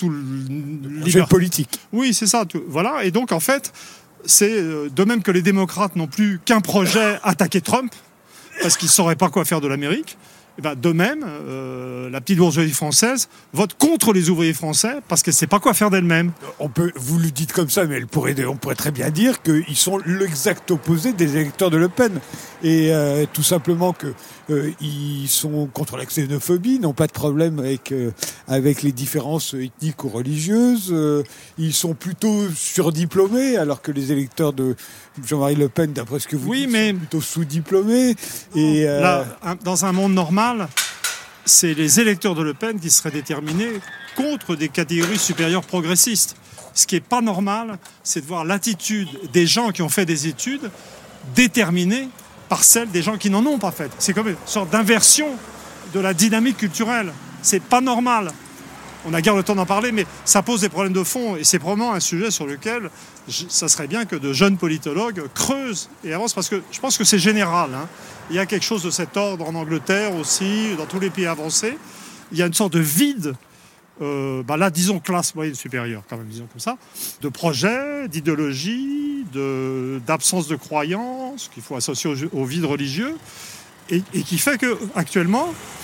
le projet politique. Oui, c'est ça. Voilà. Et donc, en fait, c'est de même que les démocrates n'ont plus qu'un projet, attaquer Trump, parce qu'ils ne sauraient pas quoi faire de l'Amérique. Et ben, de même, la petite bourgeoisie française vote contre les ouvriers français parce qu'elle ne sait pas quoi faire d'elle-même. Vous le dites comme ça, mais on pourrait très bien dire qu'ils sont l'exact opposé des électeurs de Le Pen. Et tout simplement qu'ils sont contre la xénophobie, n'ont pas de problème avec les différences ethniques ou religieuses. Ils sont plutôt surdiplômés, alors que les électeurs de Jean-Marie Le Pen, d'après ce que vous dites, sont plutôt sous-diplômés. Et là, dans un monde normal, c'est les électeurs de Le Pen qui seraient déterminés contre des catégories supérieures progressistes. Ce qui n'est pas normal, c'est de voir l'attitude des gens qui ont fait des études déterminée par celle des gens qui n'en ont pas fait. C'est comme une sorte d'inversion de la dynamique culturelle. C'est pas normal. On n'a guère le temps d'en parler, mais ça pose des problèmes de fond, et c'est probablement un sujet sur lequel ça serait bien que de jeunes politologues creusent et avancent, parce que je pense que c'est général. Il y a quelque chose de cet ordre en Angleterre aussi, dans tous les pays avancés. Il y a une sorte de vide, là, disons classe moyenne supérieure, quand même, disons comme ça, de projets, d'idéologie, d'absence de croyance, qu'il faut associer au vide religieux, et qui fait qu'actuellement,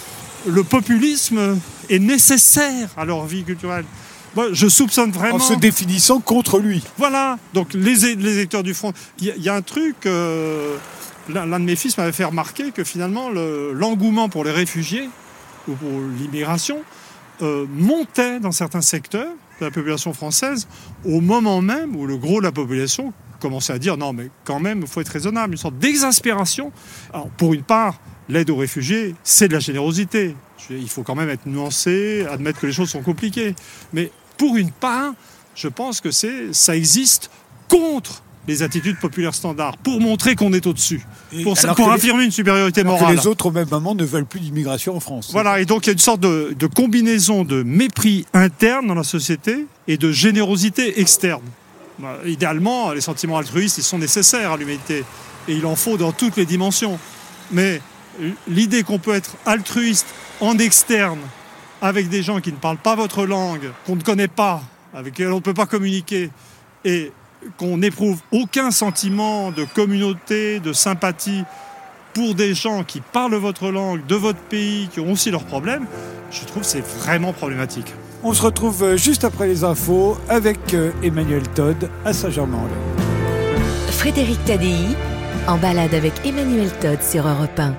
le populisme est nécessaire à leur vie culturelle. Moi, je soupçonne vraiment... En se définissant contre lui. Voilà, donc les électeurs du Front... Il y a un truc... l'un de mes fils m'avait fait remarquer que finalement, l'engouement pour les réfugiés ou pour l'immigration montait dans certains secteurs de la population française au moment même où le gros de la population commençait à dire « Non, mais quand même, il faut être raisonnable », une sorte d'exaspération. Alors, pour une part, l'aide aux réfugiés, c'est de la générosité. Il faut quand même être nuancé, admettre que les choses sont compliquées. Mais pour une part, je pense que ça existe contre les attitudes populaires standards, pour montrer qu'on est au-dessus, pour affirmer une supériorité morale. Que les autres, au même moment, ne veulent plus d'immigration en France. Voilà, et donc il y a une sorte de combinaison de mépris interne dans la société et de générosité externe. Idéalement, les sentiments altruistes, ils sont nécessaires à l'humanité, et il en faut dans toutes les dimensions. Mais l'idée qu'on peut être altruiste en externe, avec des gens qui ne parlent pas votre langue, qu'on ne connaît pas, avec lesquels on ne peut pas communiquer, et qu'on n'éprouve aucun sentiment de communauté, de sympathie pour des gens qui parlent votre langue, de votre pays, qui ont aussi leurs problèmes, je trouve que c'est vraiment problématique. On se retrouve juste après les infos avec Emmanuel Todd à Saint-Germain-en-Laye. Frédéric Tadei, en balade avec Emmanuel Todd sur Europe 1.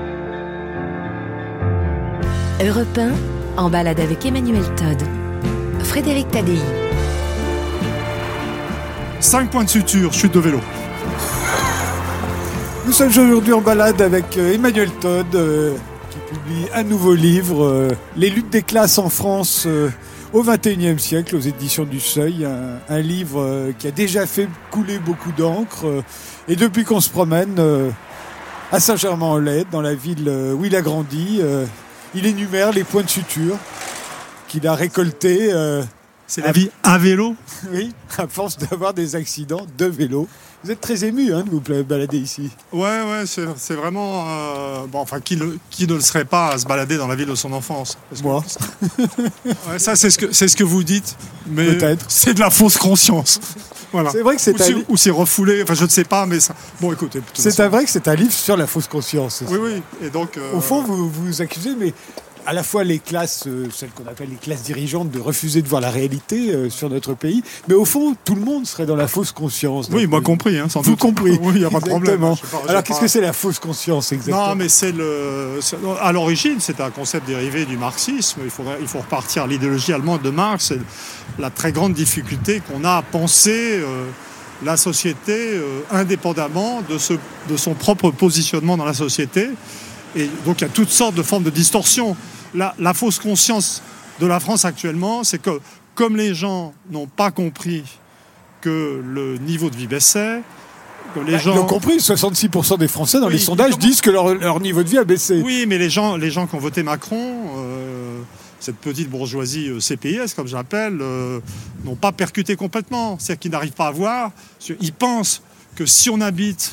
Europe 1, en balade avec Emmanuel Todd. Frédéric Tadei. 5 points de suture, chute de vélo. Nous sommes aujourd'hui en balade avec Emmanuel Todd qui publie un nouveau livre, Les luttes des classes en France au XXIe siècle, aux éditions du Seuil. Un livre qui a déjà fait couler beaucoup d'encre. Et depuis qu'on se promène à Saint-Germain-en-Laye, dans la ville où il a grandi, il énumère les points de suture qu'il a récoltés. C'est la vie à vélo. Oui, à force d'avoir des accidents de vélo. Vous êtes très ému de vous balader ici. Ouais, c'est vraiment... qui ne le serait pas à se balader dans la ville de son enfance. Moi. Ouais, ça, c'est ce que vous dites, mais peut-être. C'est de la fausse conscience. Voilà. C'est vrai que ou c'est refoulé, enfin je ne sais pas, mais ça... Bon, écoutez... C'est vrai que c'est un livre sur la fausse conscience. Oui, et donc... Au fond, vous accusez, mais... à la fois les classes, celles qu'on appelle les classes dirigeantes, de refuser de voir la réalité sur notre pays, mais au fond, tout le monde serait dans la fausse conscience. Oui, moi compris, sans vous doute. compris. Oui, il n'y a pas de problème. Alors, qu'est-ce que c'est la fausse conscience exactement? Non, mais à l'origine, c'est un concept dérivé du marxisme. Il faut repartir à l'idéologie allemande de Marx. C'est la très grande difficulté qu'on a à penser la société indépendamment de son propre positionnement dans la société. Et donc il y a toutes sortes de formes de distorsion. La fausse conscience de la France actuellement, c'est que comme les gens n'ont pas compris que le niveau de vie baissait, que les gens... Ils ont compris, 66% des Français dans les sondages disent que leur niveau de vie a baissé. Oui, mais les gens qui ont voté Macron, cette petite bourgeoisie CPIS, comme je l'appelle, n'ont pas percuté complètement. C'est-à-dire qu'ils n'arrivent pas à voir. Ils pensent que si on habite...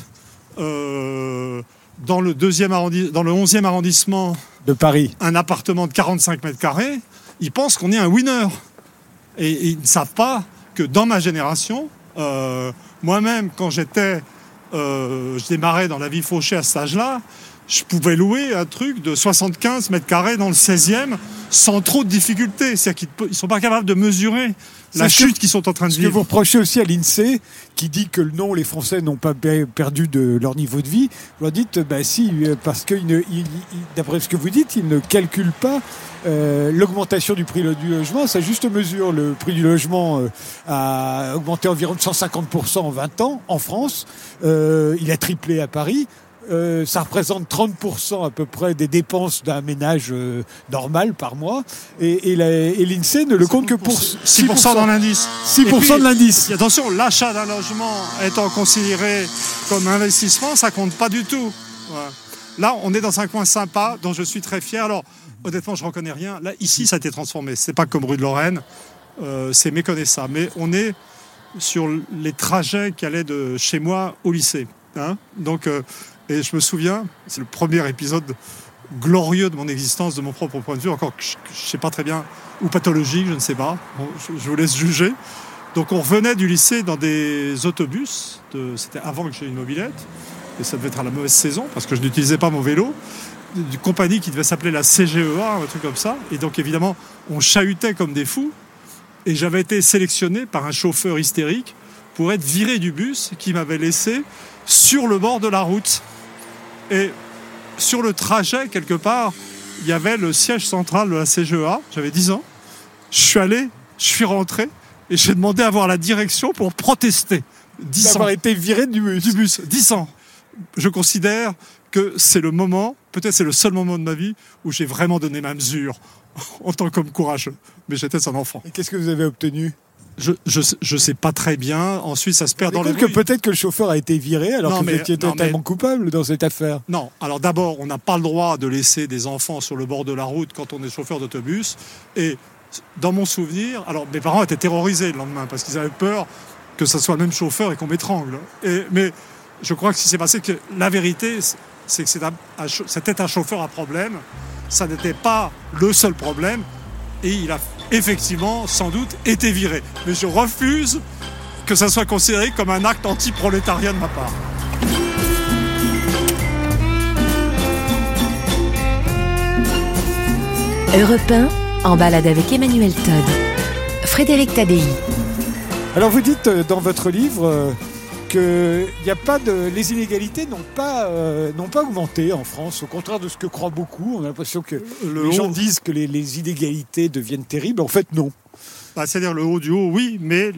dans le 11e arrondissement de Paris, un appartement de 45 mètres carrés, ils pensent qu'on est un winner. Et ils ne savent pas que dans ma génération, moi-même, quand je démarrais dans la vie fauchée à cet âge-là, je pouvais louer un truc de 75 mètres carrés dans le 16e sans trop de difficultés. C'est-à-dire qu'ils ne sont pas capables de mesurer la chute qu'ils sont en train de vivre. Ce que vous reprochez aussi à l'INSEE, qui dit que non, les Français n'ont pas perdu de leur niveau de vie, vous leur dites, si, parce que d'après ce que vous dites, ils ne calculent pas l'augmentation du prix du logement à sa juste mesure. Le prix du logement a augmenté environ de 150% en 20 ans en France. Il a triplé à Paris. Ça représente 30% à peu près des dépenses d'un ménage normal par mois. Et l'INSEE ne le compte que pour 6% dans l'indice. 6% de l'indice. Attention, l'achat d'un logement étant considéré comme investissement, ça compte pas du tout. Voilà. Là, on est dans un coin sympa dont je suis très fier. Alors, honnêtement, je reconnais rien. Là, ici, ça a été transformé. C'est pas comme rue de Lorraine. C'est méconnaissable. Mais on est sur les trajets qui allaient de chez moi au lycée. Donc... Et je me souviens, c'est le premier épisode glorieux de mon existence, de mon propre point de vue, encore que je ne sais pas très bien, ou pathologique, je ne sais pas. Bon, je vous laisse juger. Donc on revenait du lycée dans des autobus, c'était avant que j'aie une mobilette, et ça devait être à la mauvaise saison, parce que je n'utilisais pas mon vélo. d'une compagnie qui devait s'appeler la CGEA, un truc comme ça. Et donc évidemment, on chahutait comme des fous. Et j'avais été sélectionné par un chauffeur hystérique pour être viré du bus qui m'avait laissé sur le bord de la route. Et sur le trajet, quelque part, il y avait le siège central de la CGEA. J'avais 10 ans. Je suis rentré et j'ai demandé à voir la direction pour protester. 10 ans. D'avoir été viré du bus. 10 ans. Je considère que c'est le moment, peut-être c'est le seul moment de ma vie où j'ai vraiment donné ma mesure en tant qu'homme courageux. Mais j'étais un enfant. Et qu'est-ce que vous avez obtenu? Je sais pas très bien. Ensuite, ça se perd dans le bruit. Peut-être que le chauffeur a été viré alors que vous étiez totalement coupable dans cette affaire. Non. Alors d'abord, on n'a pas le droit de laisser des enfants sur le bord de la route quand on est chauffeur d'autobus. Et dans mon souvenir, alors mes parents étaient terrorisés le lendemain parce qu'ils avaient peur que ce soit le même chauffeur et qu'on m'étrangle. Mais je crois que ce qui s'est passé, que la vérité, c'est que c'était un chauffeur à problème. Ça n'était pas le seul problème. Et il a effectivement, sans doute, été viré. Mais je refuse que ça soit considéré comme un acte anti-prolétariat de ma part. Europe 1, en balade avec Emmanuel Todd. Frédéric Tadei. Alors vous dites dans votre livre que les inégalités n'ont pas augmenté en France, au contraire de ce que croient beaucoup. On a l'impression que les gens disent que les inégalités deviennent terribles. En fait, non. C'est-à-dire le haut du haut, oui, mais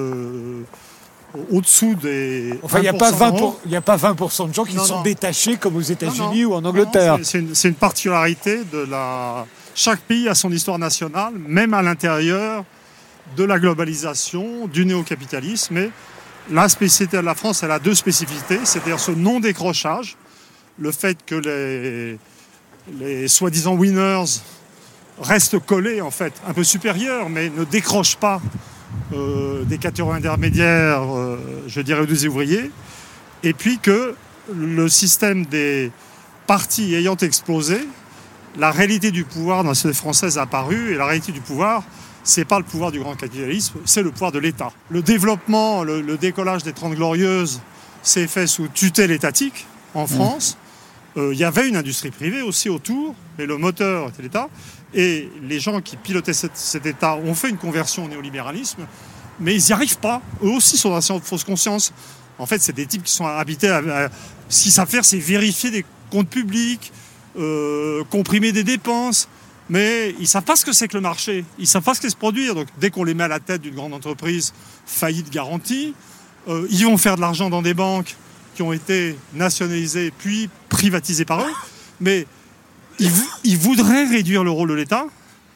au-dessous des... Enfin, il n'y a pas 20% de gens qui sont détachés comme aux États-Unis ou en Angleterre. C'est une particularité de chaque pays a son histoire nationale, même à l'intérieur de la globalisation, du néo-capitalisme. Mais la spécificité de la France, elle a deux spécificités, c'est-à-dire ce non-décrochage, le fait que les soi-disant winners restent collés, en fait, un peu supérieurs, mais ne décrochent pas des catégories intermédiaires, je dirais des ouvriers, et puis que le système des partis ayant explosé, la réalité du pouvoir dans la société française a apparu, et la réalité du pouvoir, c'est pas le pouvoir du grand capitalisme, c'est le pouvoir de l'État. Le développement, le décollage des 30 Glorieuses s'est fait sous tutelle étatique en France. Il y avait une industrie privée aussi autour, mais le moteur était l'État. Et les gens qui pilotaient cet État ont fait une conversion au néolibéralisme, mais ils n'y arrivent pas. Eux aussi sont dans une fausse conscience. En fait, c'est des types qui sont habités ce qu'ils savent faire, c'est vérifier des comptes publics, comprimer des dépenses. Mais ils ne savent pas ce que c'est que le marché, ils ne savent pas ce qu'est se produire. Donc dès qu'on les met à la tête d'une grande entreprise, faillite garantie, ils vont faire de l'argent dans des banques qui ont été nationalisées puis privatisées par eux. Mais ils voudraient réduire le rôle de l'État.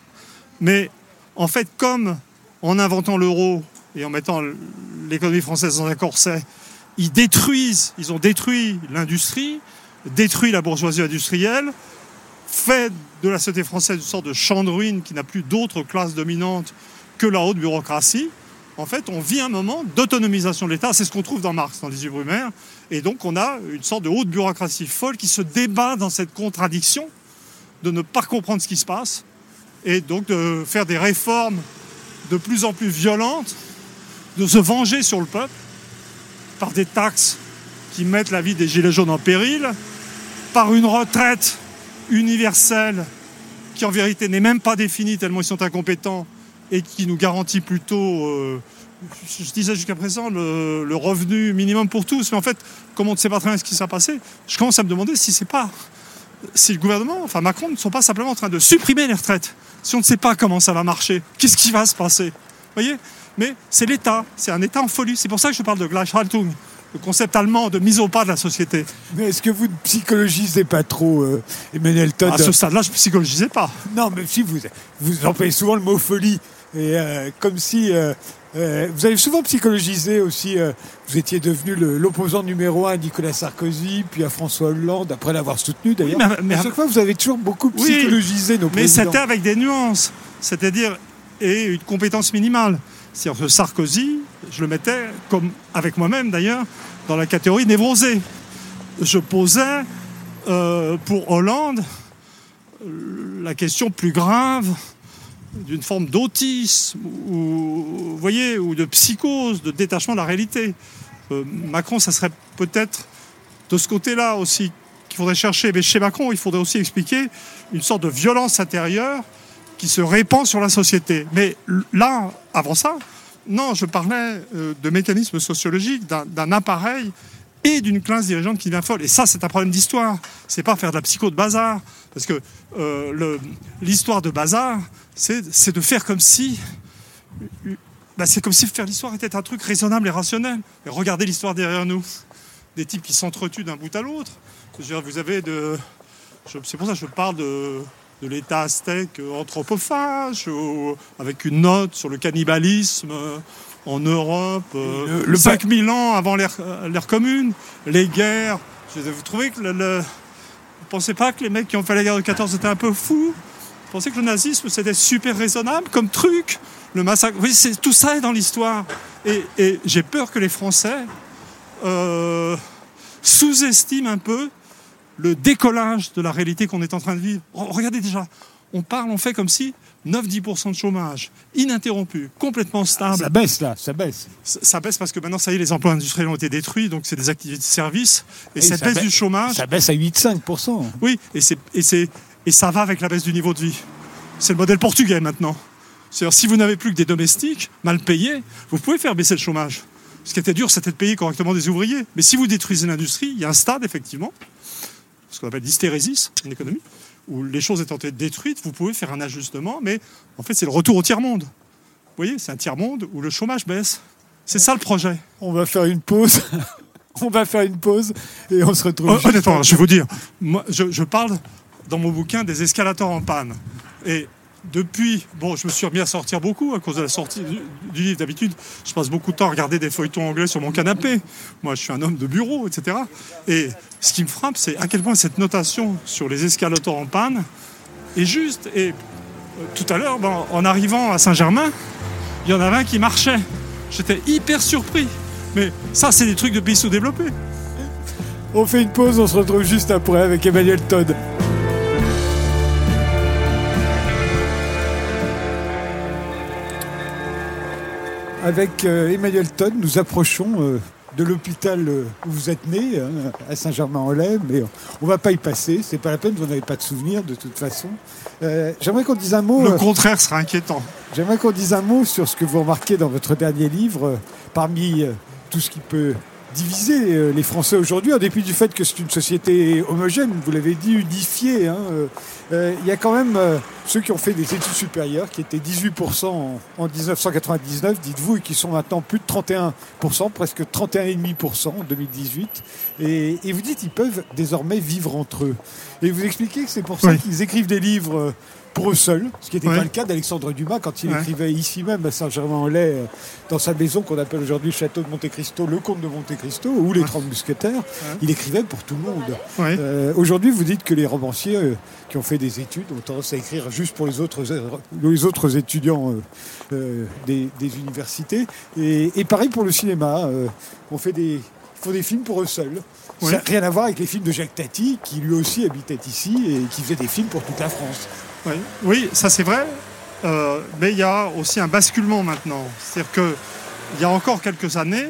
Mais en fait, comme en inventant l'euro et en mettant l'économie française dans un corset, ils ont détruit l'industrie, détruit la bourgeoisie industrielle, fait de la société française une sorte de champ de ruines qui n'a plus d'autre classe dominante que la haute bureaucratie. En fait, on vit un moment d'autonomisation de l'État. C'est ce qu'on trouve dans Marx, dans les 18 Brumaire. Et donc, on a une sorte de haute bureaucratie folle qui se débat dans cette contradiction de ne pas comprendre ce qui se passe et donc de faire des réformes de plus en plus violentes, de se venger sur le peuple par des taxes qui mettent la vie des gilets jaunes en péril, par une retraite universelle qui en vérité n'est même pas définie tellement ils sont incompétents et qui nous garantit plutôt, je disais jusqu'à présent, le revenu minimum pour tous. Mais en fait, comme on ne sait pas très bien ce qui s'est passé, je commence à me demander si le gouvernement, enfin Macron, ne sont pas simplement en train de supprimer les retraites. Si on ne sait pas comment ça va marcher, qu'est-ce qui va se passer? Vous voyez? Mais c'est l'État, c'est un État en folie. C'est pour ça que je parle de Gleichschaltung, le concept allemand de mise au pas de la société. Mais est-ce que vous ne psychologisez pas trop, Emmanuel Todd? À ce stade-là, je ne psychologisais pas. Non, mais si, vous employez souvent le mot folie. Et comme si... vous avez souvent psychologisé aussi. Vous étiez devenu l'opposant numéro 1 à Nicolas Sarkozy, puis à François Hollande, après l'avoir soutenu d'ailleurs. Oui, mais à chaque fois, vous avez toujours beaucoup psychologisé nos présidents. Mais c'était avec des nuances, c'est-à-dire et une compétence minimale. C'est-à-dire que Sarkozy, je le mettais, comme avec moi-même d'ailleurs, dans la catégorie névrosée. Je posais pour Hollande la question plus grave d'une forme d'autisme ou de psychose, de détachement de la réalité. Macron, ça serait peut-être de ce côté-là aussi qu'il faudrait chercher. Mais chez Macron, il faudrait aussi expliquer une sorte de violence intérieure qui se répand sur la société. Mais là, avant ça, non, je parlais de mécanismes sociologiques, d'un appareil et d'une classe dirigeante qui devient folle. Et ça, c'est un problème d'histoire. C'est pas faire de la psycho de bazar. Parce que l'histoire de bazar, c'est de faire comme si... c'est comme si faire l'histoire était un truc raisonnable et rationnel. Et regardez l'histoire derrière nous. Des types qui s'entretuent d'un bout à l'autre. Vous avez c'est pour ça que je parle de l'État aztèque anthropophage, avec une note sur le cannibalisme en Europe, le 5000 ans avant l'ère commune, les guerres. Vous trouvez que vous pensez pas que les mecs qui ont fait la guerre de 14 étaient un peu fous? Vous pensez que le nazisme c'était super raisonnable comme truc? Le massacre, oui, tout ça est dans l'histoire. Et j'ai peur que les Français sous-estiment un peu le décollage de la réalité qu'on est en train de vivre. Regardez déjà, on fait comme si 9-10% de chômage, ininterrompu, complètement stable. Ça baisse là, ça baisse. Ça baisse parce que maintenant, ça y est, les emplois industriels ont été détruits, donc c'est des activités de service. Et cette baisse du chômage... Ça baisse à 8-5%. Oui, et ça va avec la baisse du niveau de vie. C'est le modèle portugais maintenant. C'est-à-dire, si vous n'avez plus que des domestiques mal payés, vous pouvez faire baisser le chômage. Ce qui était dur, c'était de payer correctement des ouvriers. Mais si vous détruisez l'industrie, il y a un stade, effectivement, ce qu'on appelle l'hystérésis en économie, où les choses étant détruites, vous pouvez faire un ajustement, mais en fait, c'est le retour au tiers-monde. Vous voyez, c'est un tiers-monde où le chômage baisse. C'est ça le projet. On va faire une pause. Et on se retrouve. Honnêtement, je vais vous dire, moi, je parle dans mon bouquin des escalators en panne. Et depuis, je me suis remis à sortir beaucoup à cause de la sortie du livre. D'habitude, je passe beaucoup de temps à regarder des feuilletons anglais sur mon canapé. Moi, je suis un homme de bureau, etc. Et ce qui me frappe, c'est à quel point cette notation sur les escalators en panne est juste. Et tout à l'heure, en arrivant à Saint-Germain, il y en avait un qui marchait. J'étais hyper surpris. Mais ça, c'est des trucs de pays sous-développés. On fait une pause, on se retrouve juste après avec Emmanuel Todd. Avec Emmanuel Todd, nous approchons de l'hôpital où vous êtes né, à Saint-Germain-en-Laye, mais on ne va pas y passer, c'est pas la peine, vous n'avez pas de souvenirs de toute façon. J'aimerais qu'on dise un mot... Le contraire sera inquiétant. J'aimerais qu'on dise un mot sur ce que vous remarquez dans votre dernier livre, parmi tout ce qui peut diviser les Français aujourd'hui, en dépit du fait que c'est une société homogène, vous l'avez dit, unifiée. Il y a quand même ceux qui ont fait des études supérieures, qui étaient 18% en 1999, dites-vous, et qui sont maintenant plus de 31%, presque 31,5% en 2018. Et vous dites qu'ils peuvent désormais vivre entre eux. Et vous expliquez que c'est pour ça qu'ils écrivent des livres pour eux seuls, ce qui n'était pas le cas d'Alexandre Dumas quand il écrivait ici même à Saint-Germain-en-Laye, dans sa maison qu'on appelle aujourd'hui le château de Monte Cristo, le comte de Monte Cristo, ou les 30 mousquetaires. Il écrivait pour tout le monde. Aujourd'hui, vous dites que les romanciers qui ont fait des études ont tendance à écrire juste pour les autres étudiants des universités. Et pareil pour le cinéma. Ils font des films pour eux seuls. Ça n'a rien à voir avec les films de Jacques Tati, qui lui aussi habitait ici et qui faisait des films pour toute la France. Oui, ça c'est vrai, mais il y a aussi un basculement maintenant. C'est-à-dire qu'il y a encore quelques années,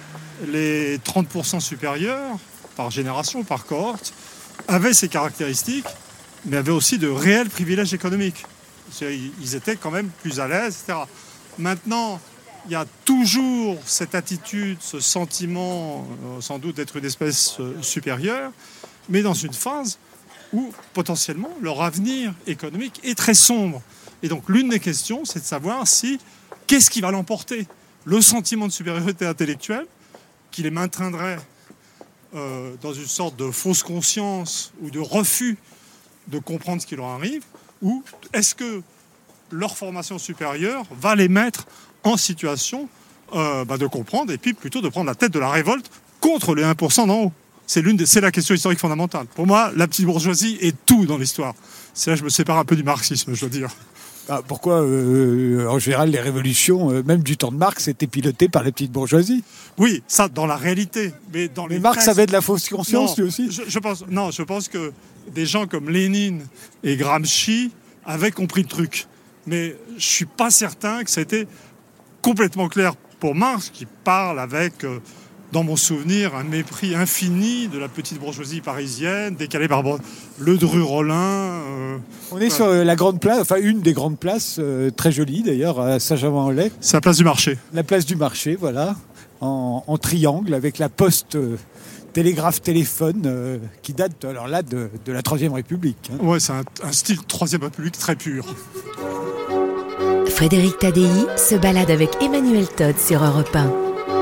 les 30% supérieurs, par génération, par cohorte, avaient ces caractéristiques, mais avaient aussi de réels privilèges économiques. Ils étaient quand même plus à l'aise, etc. Maintenant, il y a toujours cette attitude, ce sentiment, sans doute d'être une espèce supérieure, mais dans une phase où potentiellement leur avenir économique est très sombre. Et donc l'une des questions, c'est de savoir qu'est-ce qui va l'emporter? Le sentiment de supériorité intellectuelle, qui les maintenrait dans une sorte de fausse conscience ou de refus de comprendre ce qui leur arrive, ou est-ce que leur formation supérieure va les mettre en situation de comprendre et puis plutôt de prendre la tête de la révolte contre les 1% d'en haut? C'est la question historique fondamentale. Pour moi, la petite bourgeoisie est tout dans l'histoire. C'est là que je me sépare un peu du marxisme, je dois dire. Pourquoi, en général, les révolutions, même du temps de Marx, étaient pilotées par la petite bourgeoisie? Oui, ça, dans la réalité. Mais Marx avait de la fausse conscience, lui aussi? Je pense que des gens comme Lénine et Gramsci avaient compris le truc. Mais je ne suis pas certain que ça a été complètement clair pour Marx, qui parle avec dans mon souvenir, un mépris infini de la petite bourgeoisie parisienne, décalée par le Dru-Rollin. On est sur la grande place, enfin une des grandes places, très jolie d'ailleurs, à Saint-Germain-en-Laye. C'est la place du marché. La place du marché, voilà, en triangle, avec la poste télégraphe-téléphone qui date alors là de la Troisième République. Hein. Ouais, c'est un style Troisième République très pur. Frédéric Tadei se balade avec Emmanuel Todd sur Europe 1.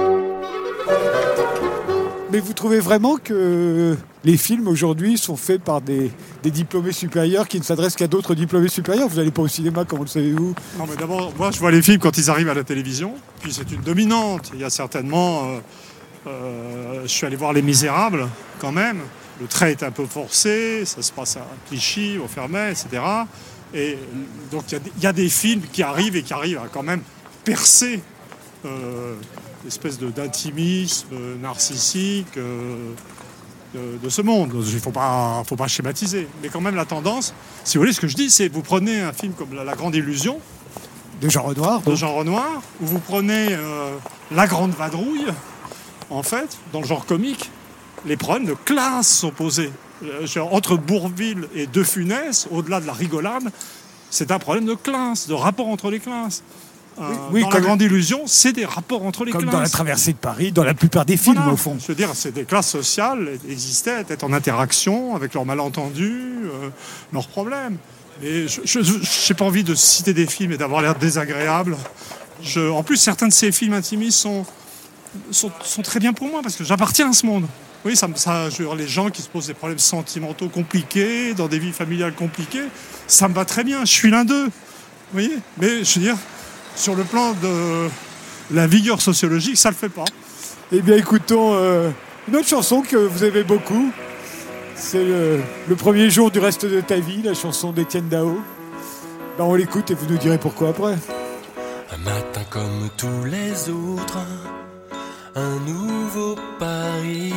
Mais vous trouvez vraiment que les films aujourd'hui sont faits par des diplômés supérieurs qui ne s'adressent qu'à d'autres diplômés supérieurs? Vous n'allez pas au cinéma, comment le savez-vous? Non, mais d'abord, moi, je vois les films quand ils arrivent à la télévision. Puis c'est une dominante. Il y a certainement... je suis allé voir Les Misérables, quand même. Le trait est un peu forcé. Ça se passe à Clichy, au Fermet, etc. Et donc, il y a des films qui arrivent à quand même percer l'espèce d'intimisme narcissique de ce monde. Il ne faut pas schématiser. Mais quand même, la tendance, si vous voulez, ce que je dis, c'est vous prenez un film comme La Grande Illusion, de Jean Renoir. Ou vous prenez La Grande Vadrouille, en fait, dans le genre comique, les problèmes de classe sont posés. Entre Bourvil et De Funès, au-delà de la rigolade, c'est un problème de classe, de rapport entre les classes. Oui, dans La Grande Illusion, c'est des rapports entre les comme classes. Dans La Traversée de Paris, dans la plupart des films, Voilà. au fond. Je veux dire, c'est des classes sociales, existaient, étaient en interaction avec leurs malentendus, leurs problèmes. Et je n'ai pas envie de citer des films et d'avoir l'air désagréable. En plus, certains de ces films intimistes sont très bien pour moi, parce que j'appartiens à ce monde. Oui, je veux dire, les gens qui se posent des problèmes sentimentaux compliqués, dans des vies familiales compliquées, ça me va très bien, je suis l'un d'eux. Vous voyez ? Mais je veux dire, sur le plan de la vigueur sociologique, ça ne le fait pas. Eh bien, écoutons une autre chanson que vous aimez beaucoup. C'est le premier jour du reste de ta vie, la chanson d'Étienne Dao. Ben, on l'écoute et vous nous direz pourquoi après. Un matin comme tous les autres, un nouveau pari.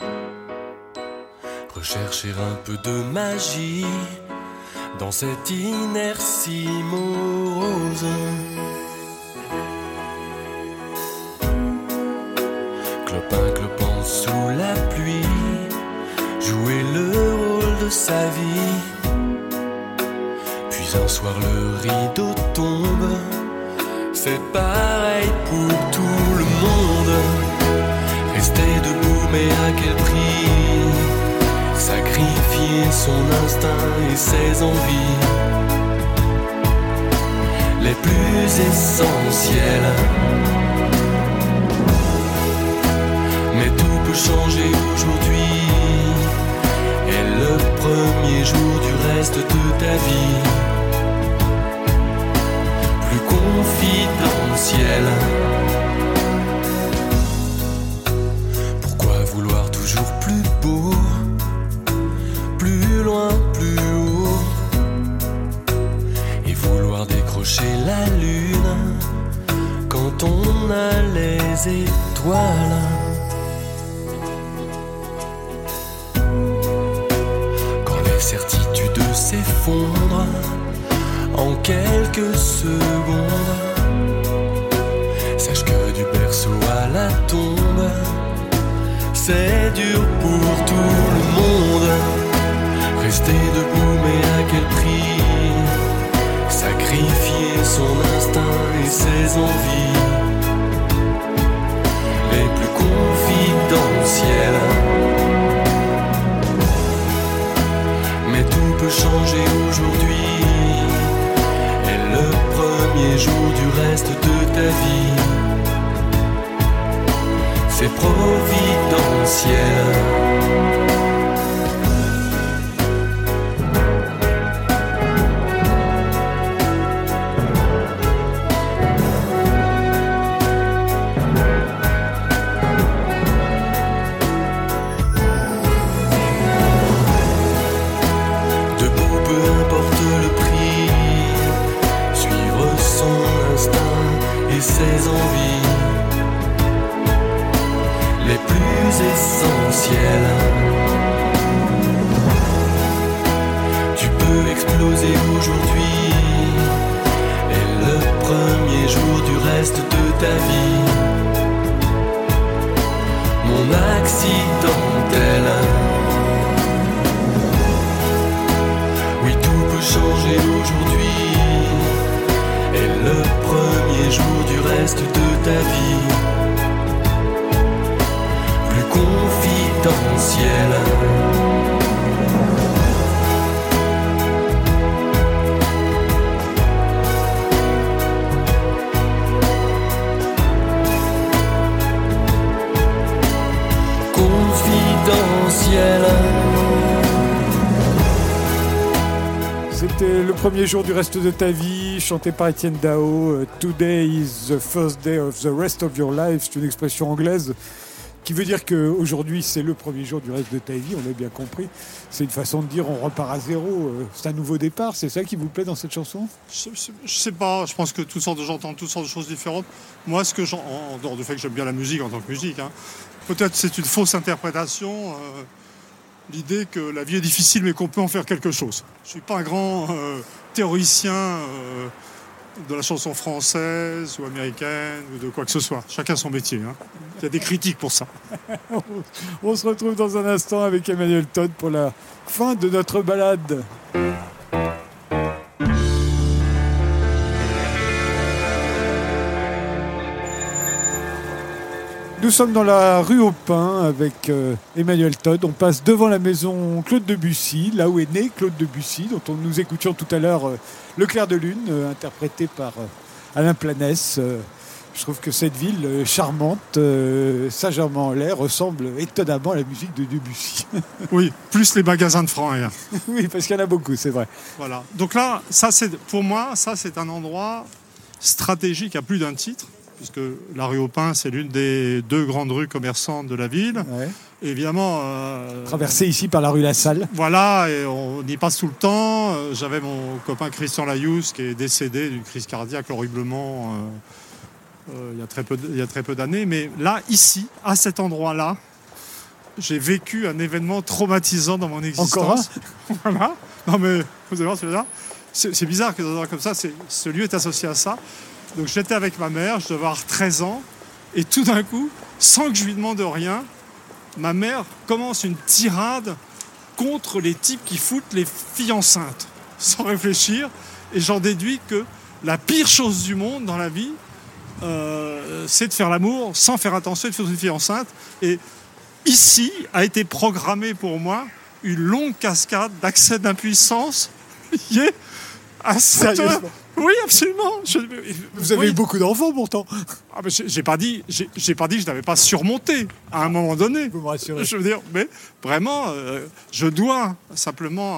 Rechercher un peu de magie dans cette inertie morose. Clopin sous la pluie, jouer le rôle de sa vie. Puis un soir le rideau tombe, c'est pareil pour tout le monde. Rester debout mais à quel prix? Sacrifier son instinct et ses envies les plus essentielles. Mais tout peut changer aujourd'hui, et le premier jour du reste de ta vie plus confidentiel. Pourquoi vouloir toujours plus beau, plus loin, plus haut, et vouloir décrocher la lune quand on a les étoiles? Quand les certitudes s'effondrent en quelques secondes, sache que du berceau à la tombe, c'est dur pour tout le monde. Rester debout mais à quel prix? Sacrifier son instinct et ses envies les plus confidentielles. Mais tout peut changer aujourd'hui, et le premier jour du reste de ta vie c'est providentiel. Ses envies les plus essentielles. Tu peux exploser aujourd'hui, et le premier jour du reste de ta vie accidentelle. Oui, tout peut changer aujourd'hui. Et le premier jour du reste de ta vie, plus confidentiel. C'était le premier jour du reste de ta vie, chanté par Étienne Dao. Today is the first day of the rest of your life. C'est une expression anglaise qui veut dire qu'aujourd'hui c'est le premier jour du reste de ta vie, on l'a bien compris. C'est une façon de dire on repart à zéro, c'est un nouveau départ. C'est ça qui vous plaît dans cette chanson ? Je sais pas, je pense que j'entends toutes sortes de choses différentes. Moi, en dehors du fait que j'aime bien la musique en tant que musique, hein, peut-être c'est une fausse interprétation, l'idée que la vie est difficile mais qu'on peut en faire quelque chose. Je ne suis pas un grand théoricien de la chanson française ou américaine ou de quoi que ce soit. Chacun son métier. Hein. Il y a des critiques pour ça. On se retrouve dans un instant avec Emmanuel Todd pour la fin de notre balade. Nous sommes dans la rue au Pin avec Emmanuel Todd. On passe devant la maison Claude Debussy, là où est né Claude Debussy, dont nous écoutions tout à l'heure Le Clair de Lune, interprété par Alain Planès. Je trouve que cette ville charmante, Saint-Germain-en-Laye, ressemble étonnamment à la musique de Debussy. Oui, plus les magasins de francs rien. Oui, parce qu'il y en a beaucoup, c'est vrai. Voilà. Donc là, pour moi, c'est un endroit stratégique à plus d'un titre, puisque la rue au Pin, c'est l'une des 2 grandes rues commerçantes de la ville. Ouais. Et évidemment... traversée ici par la rue La Salle. Voilà, et on y passe tout le temps. J'avais mon copain Christian Layous qui est décédé d'une crise cardiaque horriblement il y a très peu d'années. Mais là, ici, à cet endroit-là, j'ai vécu un événement traumatisant dans mon existence. Encore un ? Voilà. Non mais, vous allez voir celui-là. C'est bizarre que dans un endroit comme ça, ce lieu est associé à ça. Donc j'étais avec ma mère, je devais avoir 13 ans, et tout d'un coup, sans que je lui demande rien, ma mère commence une tirade contre les types qui foutent les filles enceintes, sans réfléchir, et j'en déduis que la pire chose du monde dans la vie, c'est de faire l'amour sans faire attention et de foutre une fille enceinte. Et ici a été programmée pour moi une longue cascade d'accès d'impuissance liée à cette... Sérieusement ? Oui, absolument. Vous avez eu beaucoup d'enfants pourtant. Ah, mais j'ai pas dit que je n'avais pas surmonté à un moment donné. Vous me rassurez. Je veux dire, mais vraiment, je dois simplement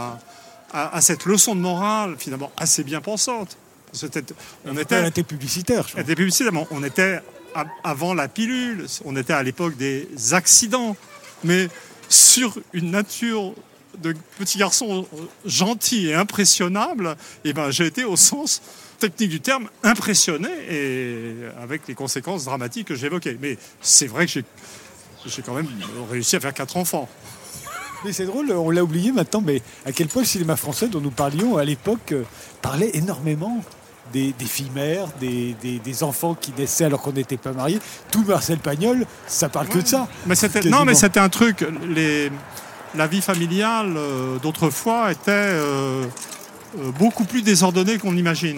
à cette leçon de morale finalement assez bien pensante. Elle était publicitaire, je crois. Elle était publicitaire, mais on était avant la pilule, on était à l'époque des accidents, mais sur une nature de petit garçon gentil et impressionnable, et ben j'ai été au sens technique du terme impressionné, et avec les conséquences dramatiques que j'évoquais. Mais c'est vrai que j'ai quand même réussi à faire 4 enfants. Mais c'est drôle, on l'a oublié maintenant, mais à quel point le cinéma français dont nous parlions à l'époque parlait énormément des filles mères, des enfants qui naissaient alors qu'on n'était pas mariés. Tout Marcel Pagnol, ça parle que de ça. Mais c'était un truc. La vie familiale d'autrefois était beaucoup plus désordonnée qu'on imagine.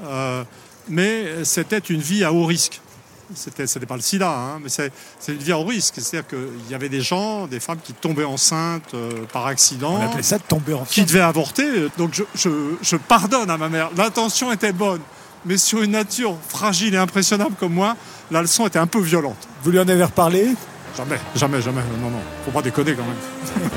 Mais c'était une vie à haut risque. C'était pas le sida, hein, mais c'est une vie à haut risque. C'est-à-dire qu'il y avait des gens, des femmes qui tombaient enceintes par accident. On appelait ça de tomber enceinte. Qui devaient avorter. Donc je pardonne à ma mère. L'intention était bonne. Mais sur une nature fragile et impressionnable comme moi, la leçon était un peu violente. Vous lui en avez reparlé ? Jamais. Non. Faut pas déconner quand même.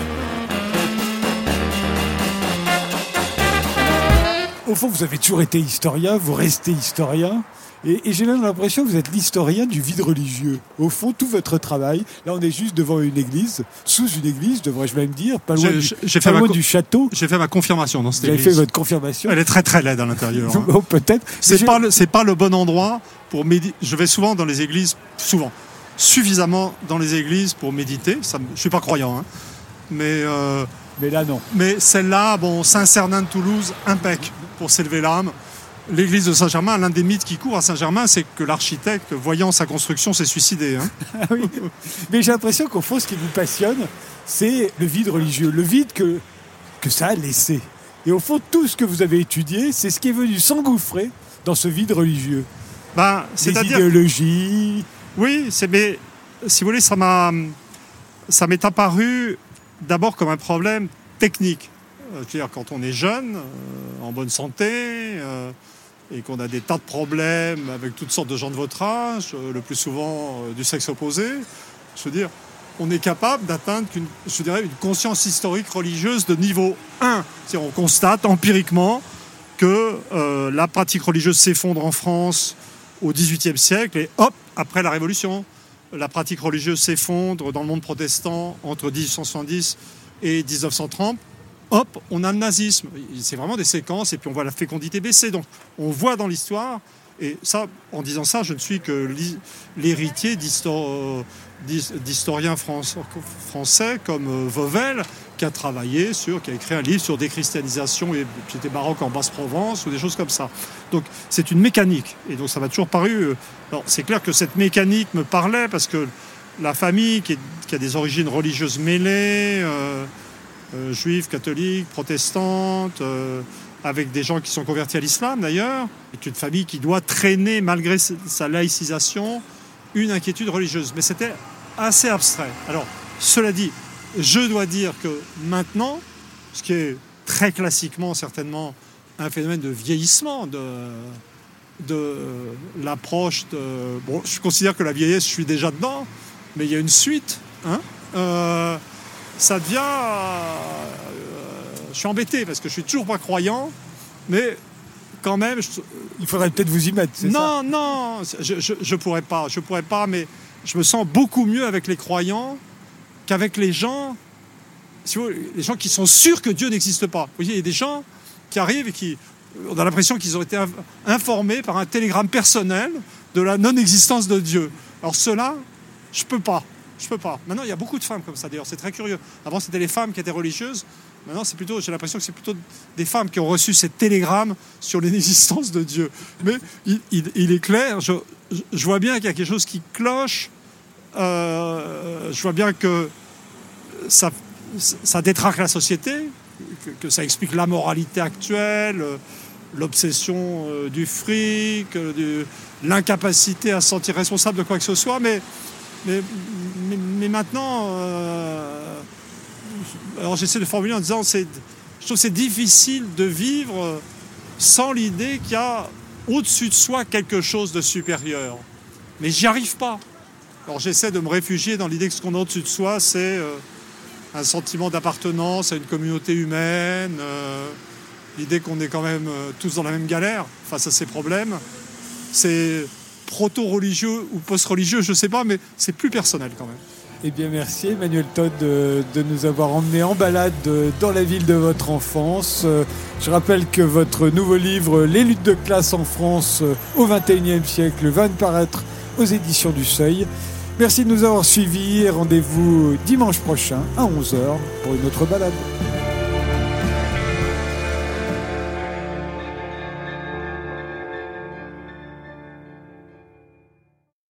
Au fond, vous avez toujours été historien, vous restez historien. Et j'ai même l'impression que vous êtes l'historien du vide religieux. Au fond, tout votre travail, là on est juste devant une église, sous une église, devrais-je même dire, pas loin du château. J'ai fait ma confirmation dans cette église. Vous avez fait votre confirmation. Elle est très très laide à l'intérieur. Hein. Bon, peut-être. C'est pas le bon endroit pour méditer. Je vais souvent dans les églises, suffisamment dans les églises pour méditer. Je suis pas croyant, hein. Mais là non. Mais celle-là, Saint-Cernin de Toulouse, impec pour s'élever l'âme. l'église de Saint-Germain, l'un des mythes qui court à Saint-Germain, c'est que l'architecte, voyant sa construction, s'est suicidé. Hein. Ah oui. Mais j'ai l'impression qu'au fond, ce qui vous passionne, c'est le vide religieux, le vide que ça a laissé. Et au fond, tout ce que vous avez étudié, c'est ce qui est venu s'engouffrer dans ce vide religieux. Ben, Les c'est-à-dire, idéologies. oui, mais si vous voulez, ça m'est apparu d'abord comme un problème technique. Je veux dire, quand on est jeune, en bonne santé, et qu'on a des tas de problèmes avec toutes sortes de gens de votre âge, le plus souvent du sexe opposé, je veux dire, on est capable d'atteindre une conscience historique religieuse de niveau 1. C'est-à-dire, on constate empiriquement que la pratique religieuse s'effondre en France au XVIIIe siècle et hop, après la Révolution. La pratique religieuse s'effondre dans le monde protestant entre 1870 et 1930. Hop, on a le nazisme. C'est vraiment des séquences et puis on voit la fécondité baisser. Donc on voit dans l'histoire, et ça, en disant ça, je ne suis que l'héritier d'historiens français comme Vauvel, qui a écrit un livre sur déchristianisation et piété baroque en Basse-Provence ou des choses comme ça. Donc c'est une mécanique. Et donc ça m'a toujours paru... Alors, c'est clair que cette mécanique me parlait parce que la famille qui a des origines religieuses mêlées, juives, catholiques, protestantes, avec des gens qui sont convertis à l'islam d'ailleurs, est une famille qui doit traîner, malgré sa laïcisation, une inquiétude religieuse. Mais c'était assez abstrait. Alors, cela dit, je dois dire que maintenant, ce qui est très classiquement certainement un phénomène de vieillissement de l'approche de... Bon, je considère que la vieillesse, je suis déjà dedans, mais il y a une suite. Hein, ça devient... je suis embêté parce que je suis toujours pas croyant, mais quand même... Il faudrait peut-être vous y mettre, c'est ça ? Non, je pourrais pas, mais je me sens beaucoup mieux avec les croyants qu'avec les gens, les gens qui sont sûrs que Dieu n'existe pas. Vous voyez, il y a des gens qui arrivent et qui... On a l'impression qu'ils ont été informés par un télégramme personnel de la non-existence de Dieu. Alors ceux-là, je peux pas. Maintenant, il y a beaucoup de femmes comme ça, d'ailleurs, c'est très curieux. Avant, c'était les femmes qui étaient religieuses. Maintenant, j'ai l'impression que c'est plutôt des femmes qui ont reçu ces télégrammes sur l'inexistence de Dieu. Mais il est clair, je vois bien qu'il y a quelque chose qui cloche. Je vois bien que ça détraque la société, que ça explique la moralité actuelle, l'obsession du fric, l'incapacité à se sentir responsable de quoi que ce soit. Mais maintenant, alors j'essaie de formuler en disant, je trouve que c'est difficile de vivre sans l'idée qu'il y a au-dessus de soi quelque chose de supérieur. Mais j'y arrive pas. Alors j'essaie de me réfugier dans l'idée que ce qu'on a au-dessus de soi, c'est un sentiment d'appartenance à une communauté humaine, l'idée qu'on est quand même tous dans la même galère face à ces problèmes. C'est proto-religieux ou post-religieux, je ne sais pas, mais c'est plus personnel quand même. Eh bien merci Emmanuel Todd de nous avoir emmenés en balade dans la ville de votre enfance. Je rappelle que votre nouveau livre, Les luttes de classe en France au XXIe siècle, va paraître aux éditions du Seuil. Merci de nous avoir suivis et rendez-vous dimanche prochain à 11h pour une autre balade.